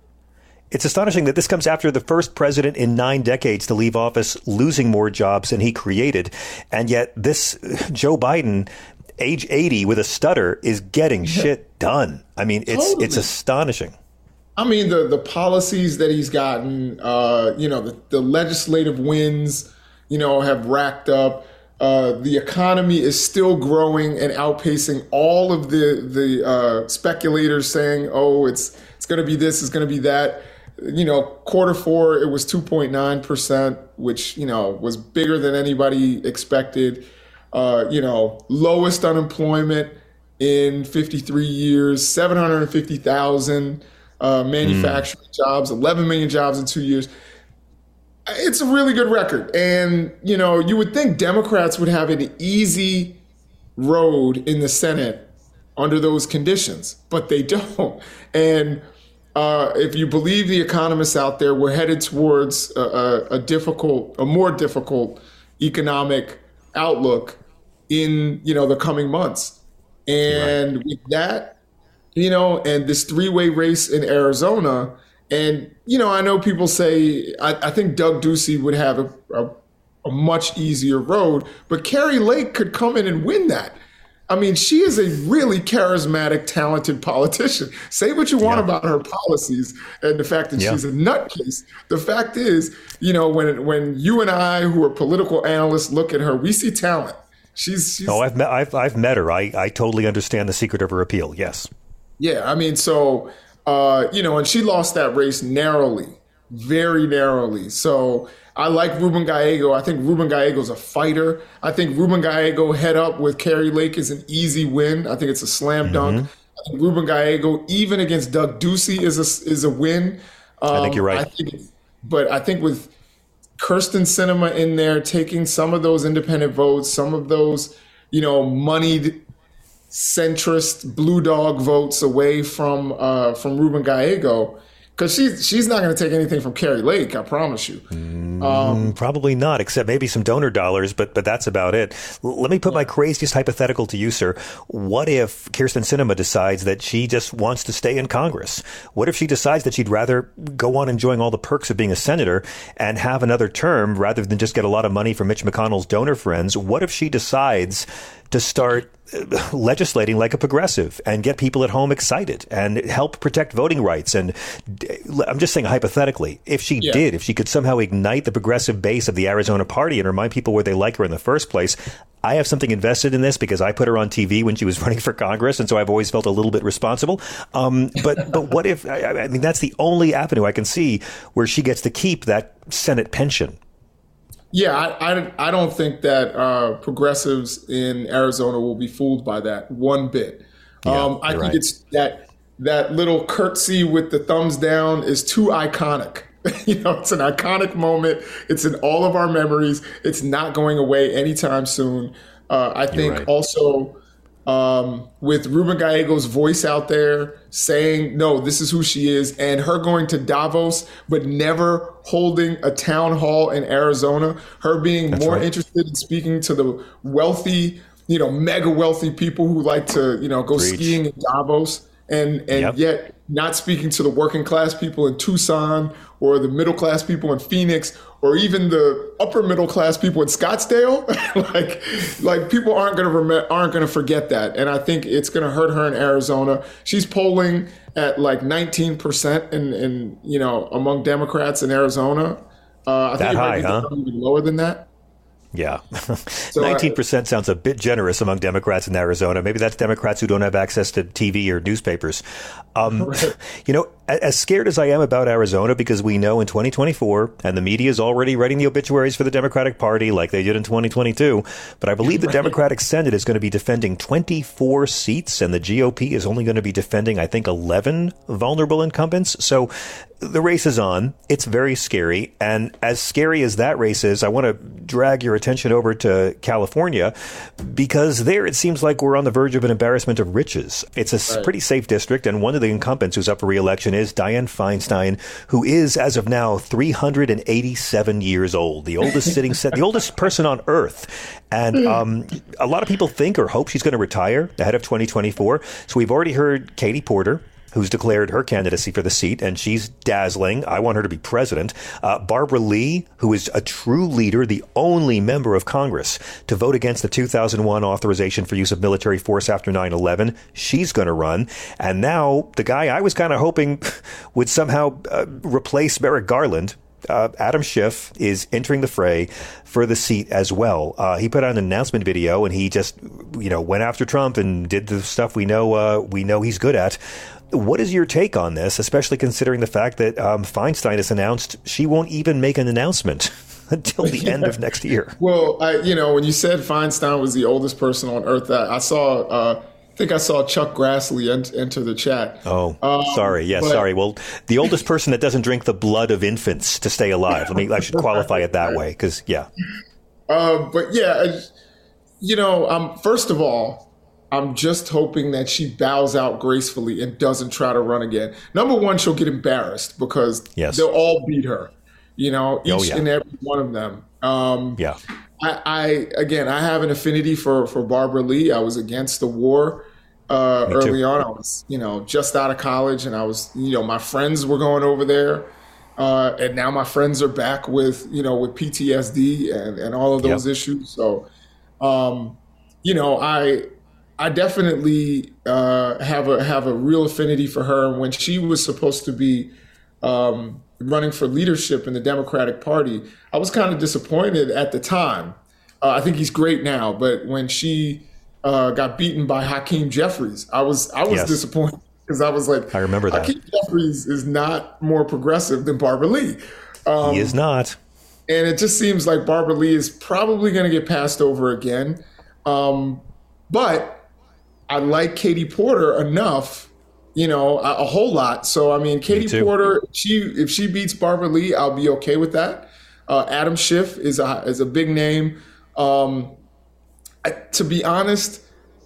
It's astonishing that this comes after the first president in nine decades to leave office losing more jobs than he created. And yet this Joe Biden, age eighty with a stutter, is getting yeah. shit done. I mean, it's totally. it's astonishing. I mean, the the policies that he's gotten, uh, you know, the, the legislative wins, you know, have racked up. Uh, the economy is still growing and outpacing all of the the uh, speculators saying, oh, it's it's going to be this, it's going to be that. You know, quarter four, it was two point nine percent, which, you know, was bigger than anybody expected. Uh, you know, lowest unemployment in fifty-three years, seven hundred fifty thousand uh, manufacturing mm. jobs, eleven million jobs in two years. It's a really good record. And, you know, you would think Democrats would have an easy road in the Senate under those conditions, but they don't. And uh, if you believe the economists out there, we're headed towards a, a, a difficult, a more difficult economic outlook in, you know, the coming months. And right. with that, you know, and this three-way race in Arizona, and, you know, I know people say, I, I think Doug Ducey would have a, a, a much easier road, but Kari Lake could come in and win that. I mean, she is a really charismatic, talented politician. Say what you want yeah. about her policies and the fact that yeah. she's a nutcase. The fact is, you know, when when you and I, who are political analysts, look at her, we see talent. She's, she's oh, I've met, I've I've met her. I, I totally understand the secret of her appeal. Yes. Yeah, I mean, so uh, you know, and she lost that race narrowly, very narrowly. So I like Ruben Gallego. I think Ruben Gallego's a fighter. I think Ruben Gallego head up with Kari Lake is an easy win. I think it's a slam dunk. Mm-hmm. I think Ruben Gallego, even against Doug Ducey, is a is a win. Um, I think you're right. I think, but I think with Kyrsten Sinema in there, taking some of those independent votes, some of those, you know, moneyed centrist blue dog votes away from uh, from Ruben Gallego. Because she's, she's not going to take anything from Kari Lake, I promise you. Um, mm, probably not, except maybe some donor dollars, but but that's about it. L- let me put yeah. my craziest hypothetical to you, sir. What if Kyrsten Sinema decides that she just wants to stay in Congress? What if she decides that she'd rather go on enjoying all the perks of being a senator and have another term rather than just get a lot of money from Mitch McConnell's donor friends? What if she decides to start legislating like a progressive and get people at home excited and help protect voting rights? And I'm just saying hypothetically, if she yeah. did, if she could somehow ignite the progressive base of the Arizona party and remind people where they like her in the first place, I have something invested in this because I put her on T V when she was running for Congress. And so I've always felt a little bit responsible. Um, but but what if, I, I mean, that's the only avenue I can see where she gets to keep that Senate pension. Yeah, I, I, I don't think that uh, progressives in Arizona will be fooled by that one bit. Yeah, um, I think right. it's that that little curtsy with the thumbs down is too iconic. You know, it's an iconic moment. It's in all of our memories. It's not going away anytime soon. Uh, I think right. also um, with Ruben Gallego's voice out there saying, no, this is who she is, and her going to Davos, but never holding a town hall in Arizona, her being That's more right. interested in speaking to the wealthy, you know, mega wealthy people who like to, you know, go Preach. skiing in Davos. and and yep. yet not speaking to the working class people in Tucson or the middle class people in Phoenix or even the upper middle class people in Scottsdale. like like people aren't going to rem- aren't going to forget that, and I think it's going to hurt her in Arizona. She's polling at like nineteen percent in in you know among Democrats in Arizona. Uh, I that think high, it might huh? be even lower than that. Yeah. nineteen percent sounds a bit generous among Democrats in Arizona. Maybe that's Democrats who don't have access to T V or newspapers. Um, right. You know, as scared as I am about Arizona, because we know in twenty twenty-four, and the media is already writing the obituaries for the Democratic Party like they did in twenty twenty-two, but I believe the right. Democratic Senate is going to be defending twenty-four seats, and the G O P is only going to be defending, I think, eleven vulnerable incumbents. So the race is on. It's very scary. And as scary as that race is, I want to drag your attention over to California, because there it seems like we're on the verge of an embarrassment of riches. It's a right. pretty safe district, and one of the incumbents who's up for re-election is Dianne Feinstein, who is, as of now, three hundred eighty-seven years old, the oldest sitting, the oldest person on Earth. And um, a lot of people think or hope she's going to retire ahead of twenty twenty-four. So we've already heard Katie Porter, who's declared her candidacy for the seat, and she's dazzling. I want her to be president. Uh, Barbara Lee, who is a true leader, the only member of Congress to vote against the two thousand one authorization for use of military force after nine eleven. She's going to run. And now the guy I was kind of hoping would somehow uh, replace Merrick Garland, Uh, Adam Schiff, is entering the fray for the seat as well. Uh, he put out an announcement video, and he just, you know, went after Trump and did the stuff we know uh, we know he's good at. What is your take on this, especially considering the fact that um, Feinstein has announced she won't even make an announcement until the end of next year? Well, I, you know, when you said Feinstein was the oldest person on Earth, I, I saw. Uh, I think I saw Chuck Grassley ent- enter the chat. Oh, um, sorry. Yes, but, sorry. Well, the oldest person that doesn't drink the blood of infants to stay alive. Let me. I should qualify it that way, because yeah. Uh, but yeah, you know, um, first of all, I'm just hoping that she bows out gracefully and doesn't try to run again. Number one, she'll get embarrassed because yes. they'll all beat her. You know, each oh, yeah. and every one of them. Um, yeah. I, I again, I have an affinity for, for Barbara Lee. I was against the war uh, early too. on. I was, you know, just out of college, and I was, you know, my friends were going over there, uh, and now my friends are back with, you know, with P T S D and, and all of those yep. issues. So, um, you know, I I definitely uh, have a have a real affinity for her. When she was supposed to be um, running for leadership in the Democratic Party, I was kind of disappointed at the time. Uh, I think he's great now, but when she uh, got beaten by Hakeem Jeffries, I was I was yes. disappointed, because I was like, I remember that. Hakeem Jeffries is not more progressive than Barbara Lee. Um, he is not. And it just seems like Barbara Lee is probably going to get passed over again. Um, but I like Katie Porter enough, you know, a, a whole lot. So, I mean, Katie Porter, she if she beats Barbara Lee, I'll be okay with that. Uh, Adam Schiff is a, is a big name. Um, I, to be honest,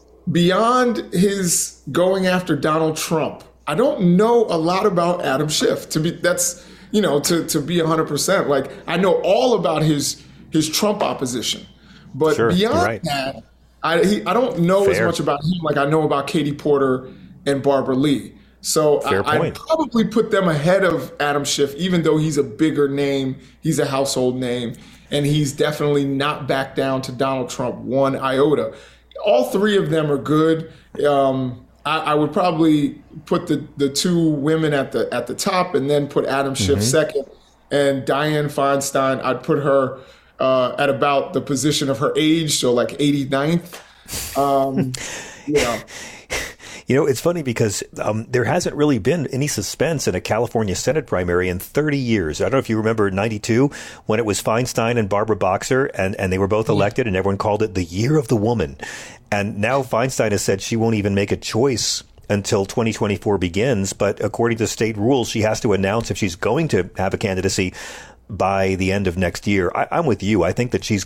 beyond his going after Donald Trump, I don't know a lot about Adam Schiff. To be that's you know to to be one hundred percent. Like, I know all about his his Trump opposition, but sure, beyond right. that, I he, I don't know Fair. as much about him like I know about Katie Porter and Barbara Lee. So Fair I, point. I'd probably put them ahead of Adam Schiff, even though he's a bigger name, he's a household name, and he's definitely not back down to Donald Trump one iota. All three of them are good. Um, I, I would probably put the, the two women at the at the top, and then put Adam Schiff mm-hmm. second, and Dianne Feinstein, I'd put her uh, at about the position of her age, so like eighty-ninth. Um, you know. You know, it's funny because um, there hasn't really been any suspense in a California Senate primary in thirty years. I don't know if you remember ninety-two when it was Feinstein and Barbara Boxer, and, and they were both elected, and everyone called it the year of the woman. And now Feinstein has said she won't even make a choice until twenty twenty-four begins. But according to state rules, she has to announce if she's going to have a candidacy by the end of next year. I, I'm with you. I think that she's going to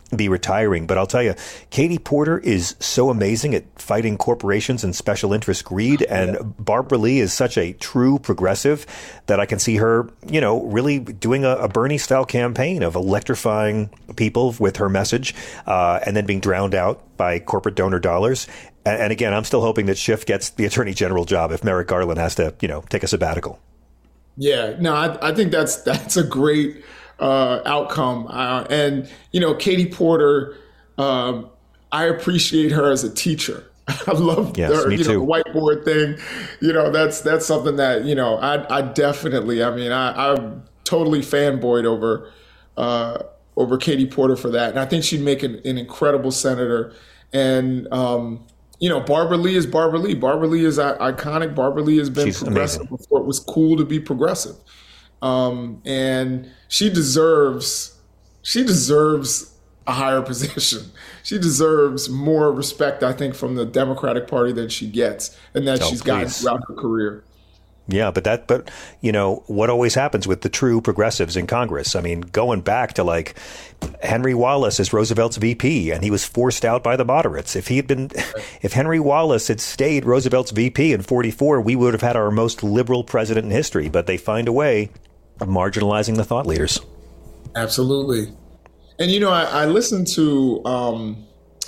be retiring. But I'll tell you, Katie Porter is so amazing at fighting corporations and special interest greed. And yeah. Barbara Lee is such a true progressive that I can see her, you know, really doing a, a Bernie-style campaign of electrifying people with her message uh, and then being drowned out by corporate donor dollars. And, and again, I'm still hoping that Schiff gets the attorney general job if Merrick Garland has to, you know, take a sabbatical. Yeah, no, I, I think that's that's a great Uh, outcome. Uh, and, you know, Katie Porter, um, I appreciate her as a teacher. I love yes, her, me you too. know, the whiteboard thing. You know, that's that's something that, you know, I, I definitely, I mean, I, I'm totally fanboyed over uh, over Katie Porter for that. And I think she'd make an, an incredible senator. And, um, you know, Barbara Lee is Barbara Lee. Barbara Lee is I- iconic. Barbara Lee has been She's progressive amazing. before it was cool to be progressive. Um, and she deserves, she deserves a higher position. She deserves more respect, I think, from the Democratic Party than she gets and that Oh, she's gotten please. throughout her career. Yeah, but that, but you know, what always happens with the true progressives in Congress? I mean, going back to like Henry Wallace as Roosevelt's V P, and he was forced out by the moderates. If he had been, if Henry Wallace had stayed Roosevelt's V P in forty-four, we would have had our most liberal president in history. But they find a way of marginalizing the thought leaders. Absolutely. And, you know, I, I listened to um,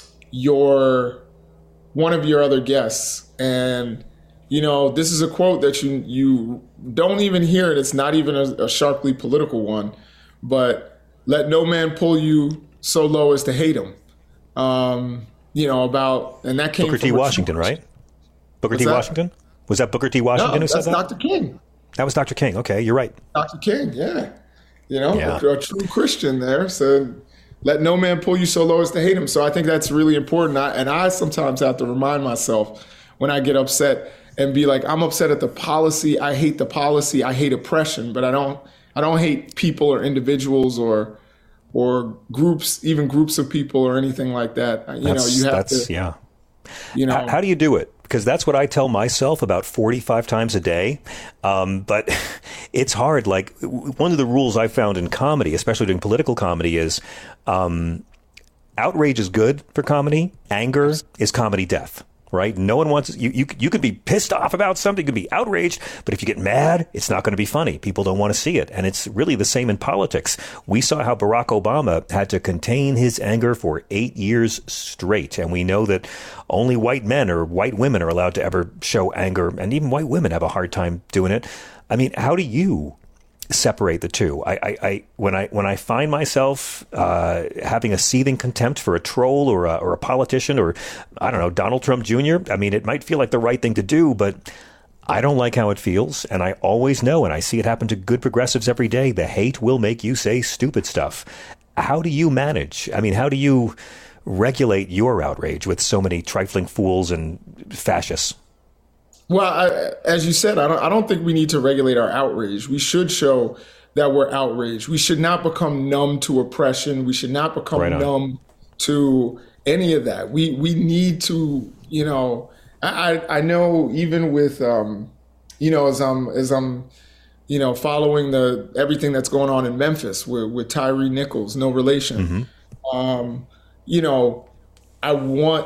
your, one of your other guests, and, you know, this is a quote that you, you don't even hear, and it's not even a, a sharply political one, but let no man pull you so low as to hate him. Um, you know, about, and that came Booker from T. Washington, right? Booker What's T. that? Washington? Was that Booker T. Washington No, who said that's that? Doctor King. That was Doctor King. Okay, you're right. Doctor King, yeah. You know, Yeah. a, a true Christian there said, let no man pull you so low as to hate him. So I think that's really important. I, and I sometimes have to remind myself when I get upset and be like, I'm upset at the policy. I hate the policy. I hate oppression, but I don't, I don't hate people or individuals or, or groups, even groups of people or anything like that. You That's, know, you have that's, to, yeah. you know, How, how do you do it? Because that's what I tell myself about forty-five times a day. Um, but it's hard. Like one of the rules I found in comedy, especially doing political comedy, is um, outrage is good for comedy. Anger is comedy death. Right? No one wants you. You you could be pissed off about something, you could be outraged, but if you get mad, it's not going to be funny. People don't want to see it, and it's really the same in politics. We saw how Barack Obama had to contain his anger for eight years straight, and we know that only white men or white women are allowed to ever show anger, and even white women have a hard time doing it. I mean, how do you separate the two? I, I, I when I when I find myself uh, having a seething contempt for a troll or a, or a politician or I don't know Donald Trump Junior I mean, it might feel like the right thing to do, but I don't like how it feels, and I always know, and I see it happen to good progressives every day. The hate will make you say stupid stuff. How do you manage? I mean, how do you regulate your outrage with so many trifling fools and fascists? Well, I, as you said, I don't, I don't think we need to regulate our outrage. We should show that we're outraged. We should not become numb to oppression. We should not become Right on. numb to any of that. We we need to, you know, I, I know even with, um, you know, as I'm, as I'm, you know, following the everything that's going on in Memphis with, with Tyree Nichols, no relation, Mm-hmm. um, you know, I want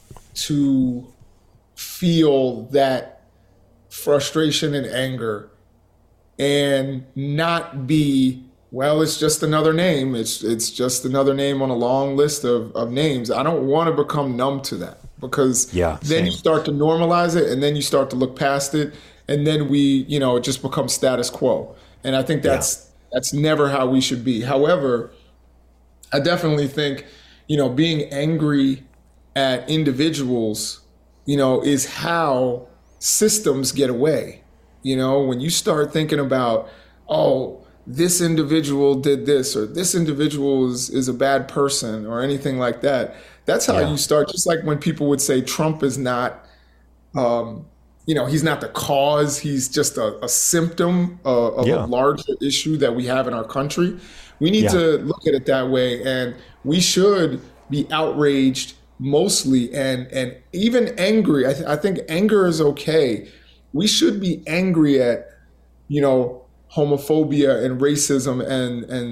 to feel that frustration and anger and not be, well, it's just another name. It's it's just another name on a long list of, of names. I don't want to become numb to that because Yeah, then you same. start to normalize it and then you start to look past it. And then we, you know, it just becomes status quo. And I think that's that's never how we should be. However, I definitely think, you know, being angry at individuals, you know, is how systems get away. You know, when you start thinking about, oh, this individual did this or this individual is, is a bad person or anything like that, that's how Yeah. you start. Just like when people would say Trump is not, um, you know, he's not the cause, he's just a, a symptom uh, of Yeah. a larger issue that we have in our country. We need Yeah. to look at it that way, and we should be outraged mostly and and even angry. I, th- I think anger is okay. We should be angry at, you know, homophobia and racism and and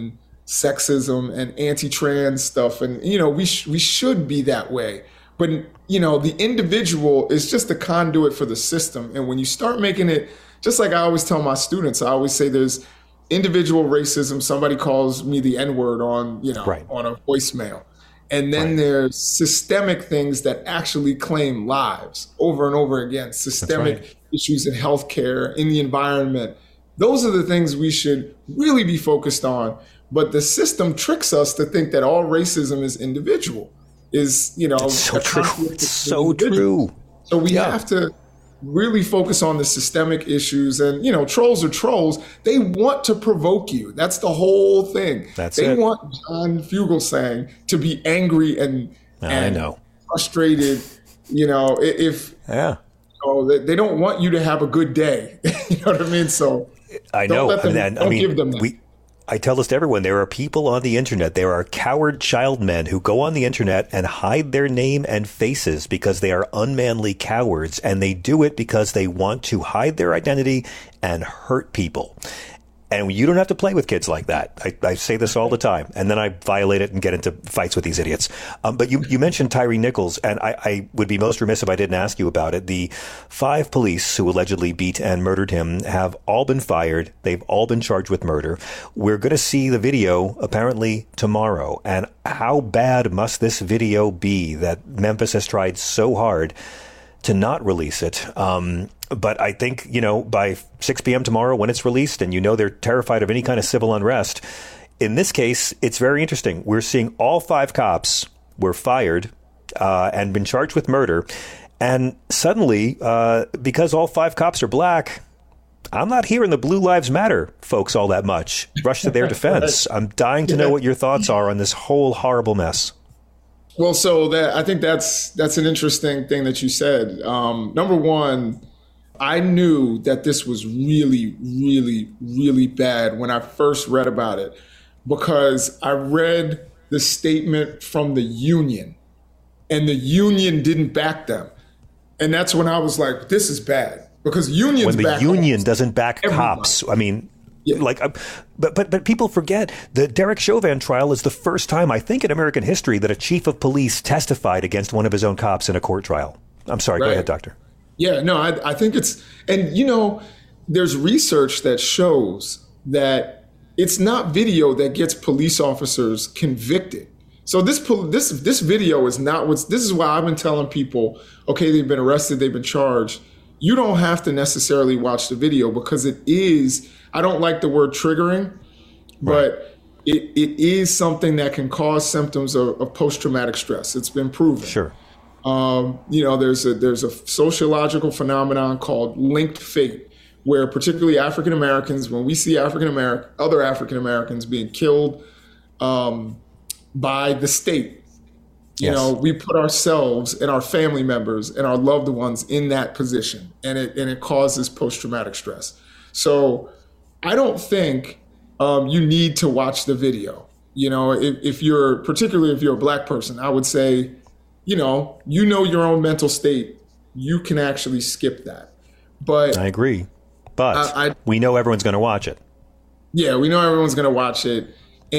sexism and anti-trans stuff. And, you know, we, sh- we should be that way. But, you know, the individual is just a conduit for the system. And when you start making it, just like I always tell my students, I always say there's individual racism. Somebody calls me the N-word on, you know, right. on a voicemail. And then right. there's systemic things that actually claim lives over and over again, systemic right. issues in healthcare, in the environment. Those are the things we should really be focused on. But the system tricks us to think that all racism is individual, is, you know, it's so true. It's so true. So we yeah. have to really focus on the systemic issues. And, you know, trolls are trolls. They want to provoke you. That's the whole thing. That's they it. want John Fugelsang to be angry and, and I know. frustrated. You know, if yeah. you know, they don't want you to have a good day. You know what I mean? So I don't know. let them, I mean, don't I mean, give them that. we. I tell this to everyone. There are people on the internet. There are coward child men who go on the internet and hide their name and faces because they are unmanly cowards. And they do it because they want to hide their identity and hurt people. And you don't have to play with kids like that. I, I say this all the time. And then I violate it and get into fights with these idiots. Um, but you, you mentioned Tyre Nichols, and I, I would be most remiss if I didn't ask you about it. The five police who allegedly beat and murdered him have all been fired. They've all been charged with murder. We're going to see the video apparently tomorrow. And how bad must this video be that Memphis has tried so hard to not release it? Um, But I think, you know, by six p.m. tomorrow when it's released, and you know they're terrified of any kind of civil unrest, in this case, it's very interesting. We're seeing all five cops were fired uh, and been charged with murder. And suddenly, uh, because all five cops are black, I'm not hearing the Blue Lives Matter folks all that much rush to their defense. I'm dying to know what your thoughts are on this whole horrible mess. Well, so that I think that's that's an interesting thing that you said. Um, number one, I knew that this was really, really, really bad when I first read about it, because I read the statement from the union, and the union didn't back them. And that's when I was like, this is bad, because unions when the back union doesn't back everybody. cops. I mean, Yeah. like, uh, but, but, but people forget the Derek Chauvin trial is the first time, I think, in American history that a chief of police testified against one of his own cops in a court trial. I'm sorry. Right. Go ahead, Doctor. Yeah, no, I, I think it's, and you know, there's research that shows that it's not video that gets police officers convicted. So this this this video is not what's, this is why I've been telling people, okay, they've been arrested, they've been charged. You don't have to necessarily watch the video, because it is, I don't like the word triggering, but right. it, it is something that can cause symptoms of, of post-traumatic stress. It's been proven. Sure. Um, you know, there's a there's a sociological phenomenon called linked fate, where particularly African Americans, when we see African American other African Americans being killed um, by the state, you yes. know, we put ourselves and our family members and our loved ones in that position, and it and it causes post-traumatic stress. So I don't think um, you need to watch the video. You know, if, if you're particularly if you're a black person, I would say, you know, you know your own mental state. You can actually skip that. But I agree. But I, I, we know everyone's going to watch it. Yeah, we know everyone's going to watch it.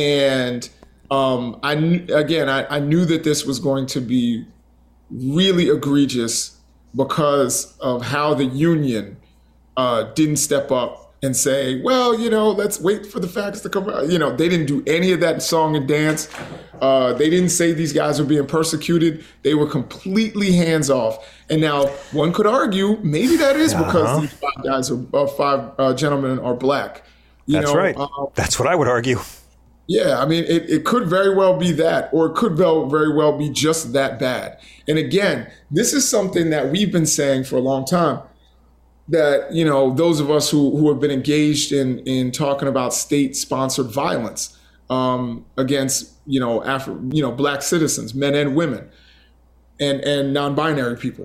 And um, I again, I, I knew that this was going to be really egregious because of how the union uh, didn't step up and say, well, you know, let's wait for the facts to come out. You know, they didn't do any of that song and dance. Uh, they didn't say these guys were being persecuted. They were completely hands off. And now one could argue maybe that is because uh-huh. these five guys are uh, five uh, gentlemen are black. You That's know, right. Uh, That's what I would argue. Yeah, I mean, it, it could very well be that, or it could very well be just that bad. And again, this is something that we've been saying for a long time. That, you know, those of us who, who have been engaged in in talking about state-sponsored violence um, against, you know, Afro, you know, black citizens, men and women, and and non-binary people.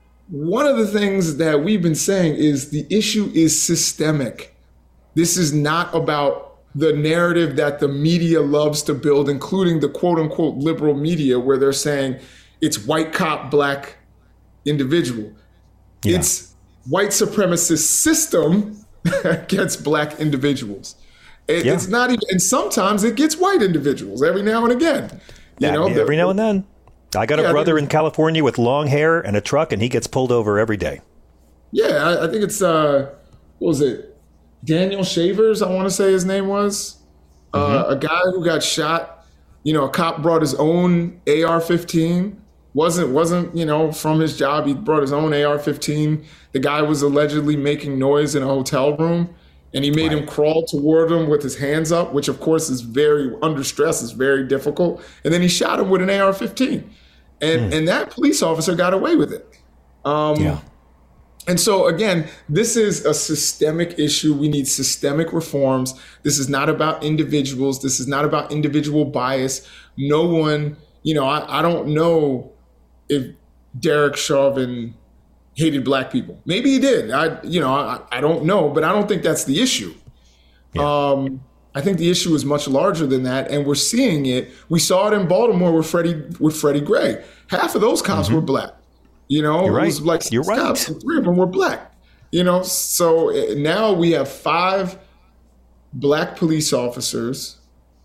One of the things that we've been saying is the issue is systemic. This is not about the narrative that the media loves to build, including the quote-unquote liberal media, where they're saying it's white cop, black individual. Yeah. It's white supremacist system against black individuals. It, Yeah. It's not even, and sometimes it gets white individuals every now and again. You Yeah, know, every now and then. I got a Yeah, brother they- in California with long hair and a truck, and he gets pulled over every day. Yeah, I, I think it's uh, what was it? Daniel Shavers, I want to say his name was uh, a guy who got shot. You know, a cop brought his own A R fifteen. wasn't wasn't you know from his job. He brought his own A R fifteen. The guy was allegedly making noise in a hotel room, and he made Right. him crawl toward him with his hands up, which of course is very under stress is very difficult. And then he shot him with an A R fifteen, and and that police officer got away with it. Um, Yeah. And so, again, this is a systemic issue. We need systemic reforms. This is not about individuals. This is not about individual bias. No one, you know, I, I don't know if Derek Chauvin hated black people. Maybe he did. I, you know, I, I don't know, but I don't think that's the issue. Yeah. Um, I think the issue is much larger than that, and we're seeing it. We saw it in Baltimore with Freddie with Freddie Gray. Half of those cops Mm-hmm. were black. You know, You're it was right. like six You're right. cops, and three of them were black. You know, so uh, now we have five black police officers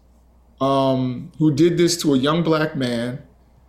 um, who did this to a young black man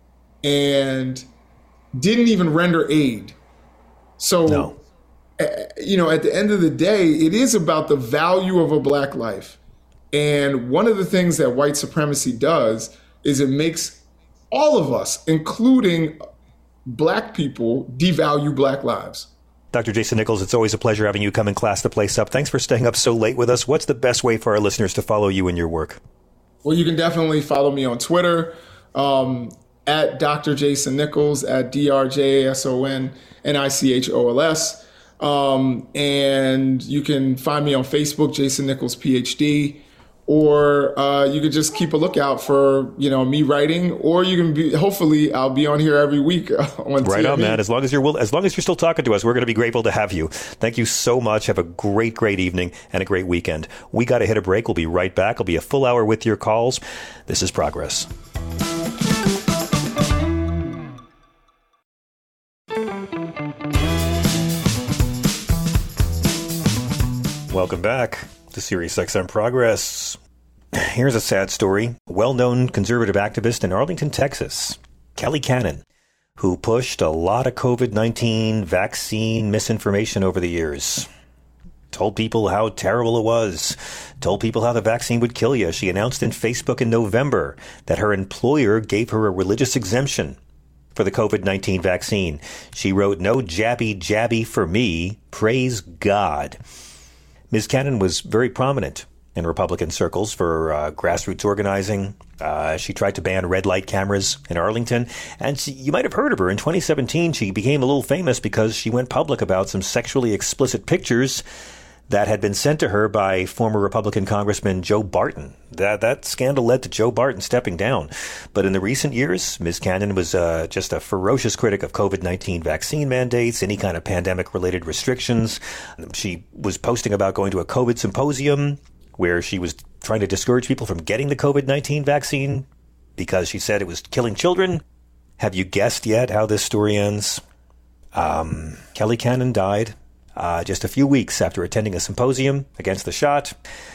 and didn't even render aid. So, No. uh, you know, at the end of the day, it is about the value of a black life. And one of the things that white supremacy does is it makes all of us, including black people, devalue black lives. Doctor Jason Nichols, it's always a pleasure having you come and class the place up. Thanks for staying up so late with us. What's the best way for our listeners to follow you and your work? Well, you can definitely follow me on Twitter um, at Doctor Jason Nichols, at D R J A S O N N I C H O L S. Um, and you can find me on Facebook, Jason Nichols, P H D. Or uh, you could just keep a lookout for, you know, me writing, or you can be, hopefully I'll be on here every week on Right T M E. on, man. As long as you're will, as long as you're still talking to us, we're going to be grateful to have you. Thank you so much. Have a great, great evening and a great weekend. We got to hit a break. We'll be right back. It'll be a full hour with your calls. This is Progress. Welcome back to Sirius X M Progress. Here's a sad story. Well-known conservative activist in Arlington, Texas, Kelly Cannon, who pushed a lot of COVID nineteen vaccine misinformation over the years. Told people how terrible it was. Told people how the vaccine would kill you. She announced in Facebook in November that her employer gave her a religious exemption for the COVID nineteen vaccine. She wrote, "No jabby jabby for me. Praise God." Miz Cannon was very prominent in Republican circles for uh, grassroots organizing. Uh, she tried to ban red light cameras in Arlington. And she, you might have heard of her. In twenty seventeen, she became a little famous because she went public about some sexually explicit pictures that had been sent to her by former Republican Congressman Joe Barton. That that scandal led to Joe Barton stepping down. But in the recent years, Miz Cannon was uh, just a ferocious critic of COVID nineteen vaccine mandates, any kind of pandemic-related restrictions. She was posting about going to a COVID symposium where she was trying to discourage people from getting the COVID nineteen vaccine because she said it was killing children. Have you guessed yet how this story ends? Um, Kelly Cannon died uh, just a few weeks after attending a symposium against the shot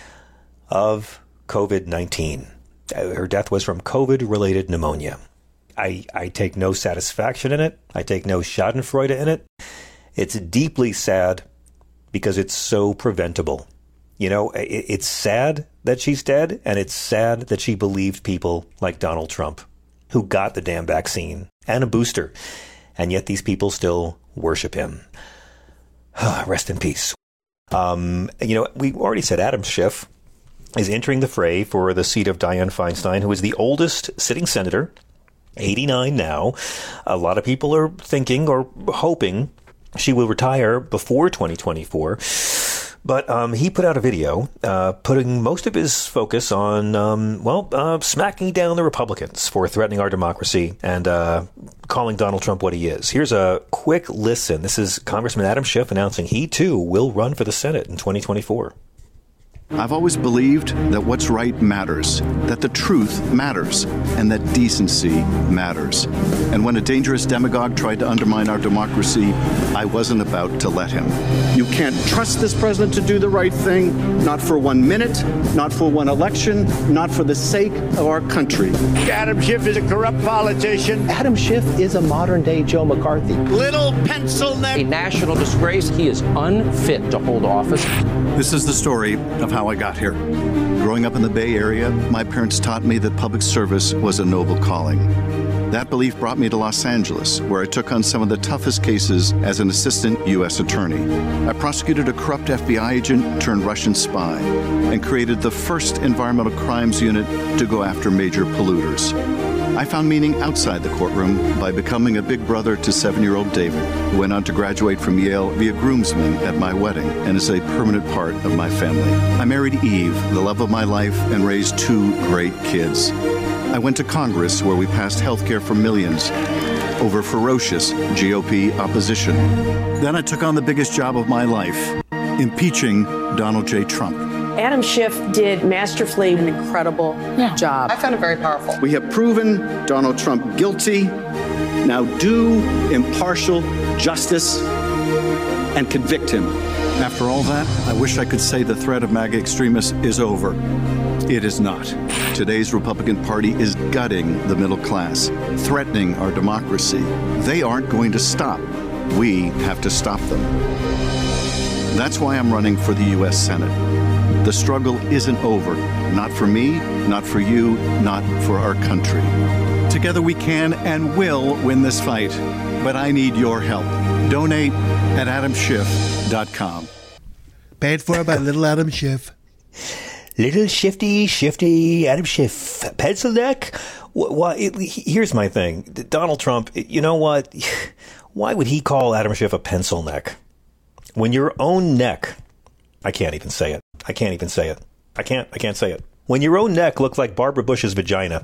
of COVID nineteen. Her death was from COVID-related pneumonia. I, I take no satisfaction in it. I take no schadenfreude in it. It's deeply sad because it's so preventable. You know, it, it's sad that she's dead, and it's sad that she believed people like Donald Trump, who got the damn vaccine and a booster, and yet these people still worship him. Rest in peace. Um, you know, we already said Adam Schiff is entering the fray for the seat of Dianne Feinstein, who is the oldest sitting senator, eighty-nine now. A lot of people are thinking or hoping she will retire before twenty twenty-four. But um, he put out a video uh, putting most of his focus on, um, well, uh, smacking down the Republicans for threatening our democracy and uh, calling Donald Trump what he is. Here's a quick listen. This is Congressman Adam Schiff announcing he, too, will run for the Senate in twenty twenty-four. I've always believed that what's right matters, that the truth matters, and that decency matters. And when a dangerous demagogue tried to undermine our democracy, I wasn't about to let him. You can't trust this president to do the right thing, not for one minute, not for one election, not for the sake of our country. Adam Schiff is a corrupt politician. Adam Schiff is a modern-day Joe McCarthy. Little pencil neck. A national disgrace. He is unfit to hold office. This is the story of how I got here. Growing up in the Bay Area, my parents taught me that public service was a noble calling. That belief brought me to Los Angeles, where I took on some of the toughest cases as an assistant U S attorney. I prosecuted a corrupt F B I agent turned Russian spy and created the first environmental crimes unit to go after major polluters. I found meaning outside the courtroom by becoming a big brother to seven-year-old David, who went on to graduate from Yale, be a groomsman at my wedding, and is a permanent part of my family. I married Eve, the love of my life, and raised two great kids. I went to Congress, where we passed health care for millions over ferocious G O P opposition. Then I took on the biggest job of my life, impeaching Donald J. Trump. Adam Schiff did masterfully an incredible yeah. job. I found it very powerful. We have proven Donald Trump guilty. Now do impartial justice and convict him. After all that, I wish I could say the threat of MAGA extremists is over. It is not. Today's Republican Party is gutting the middle class, threatening our democracy. They aren't going to stop. We have to stop them. That's why I'm running for the U S Senate. The struggle isn't over. Not for me, not for you, not for our country. Together we can and will win this fight. But I need your help. Donate at adam schiff dot com. Paid for by little Adam Schiff. Little shifty, shifty Adam Schiff. Pencil neck? Well, here's my thing. Donald Trump, you know what? Why would he call Adam Schiff a pencil neck? When your own neck, I can't even say it. I can't even say it. I can't, I can't say it. When your own neck looks like Barbara Bush's vagina,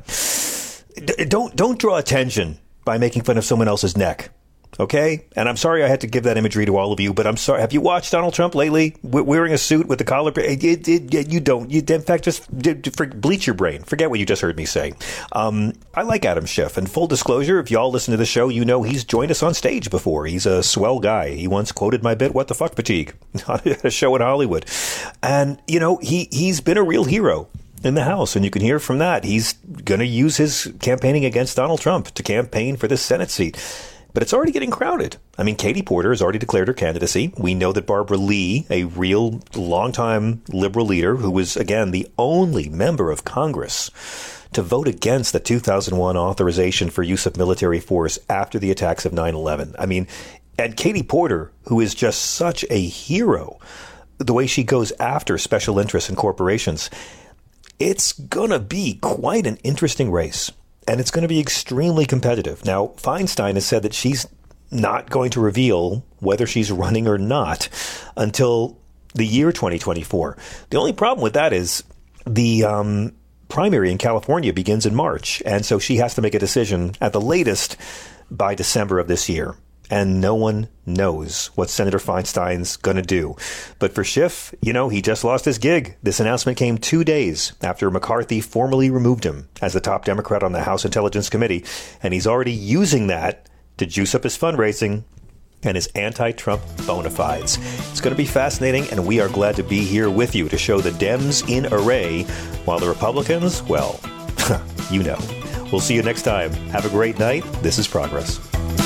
don't, don't draw attention by making fun of someone else's neck. Okay? And I'm sorry I had to give that imagery to all of you, but I'm sorry. Have you watched Donald Trump lately? wearing a suit with the collar? It, it, it, you don't. You, in fact, just bleach your brain. Forget what you just heard me say. Um, I like Adam Schiff. And full disclosure, if y'all listen to the show, you know he's joined us on stage before. He's a swell guy. He once quoted my bit, "What the fuck, fatigue?" on a show in Hollywood. And, you know, he, he's been a real hero in the House. And you can hear from that. He's going to use his campaigning against Donald Trump to campaign for this Senate seat. But it's already getting crowded. I mean, Katie Porter has already declared her candidacy. We know that Barbara Lee, a real longtime liberal leader who was, again, the only member of Congress to vote against the two thousand one authorization for use of military force after the attacks of nine eleven. I mean, and Katie Porter, who is just such a hero, the way she goes after special interests and corporations, it's going to be quite an interesting race. And it's going to be extremely competitive. Now, Feinstein has said that she's not going to reveal whether she's running or not until the year twenty twenty-four. The only problem with that is the um, primary in California begins in March. And so she has to make a decision at the latest by December of this year. And no one knows what Senator Feinstein's going to do. But for Schiff, you know, he just lost his gig. This announcement came two days after McCarthy formally removed him as the top Democrat on the House Intelligence Committee. And he's already using that to juice up his fundraising and his anti-Trump bona fides. It's going to be fascinating, and we are glad to be here with you to show the Dems in array, while the Republicans, well, you know. We'll see you next time. Have a great night. This is Progress.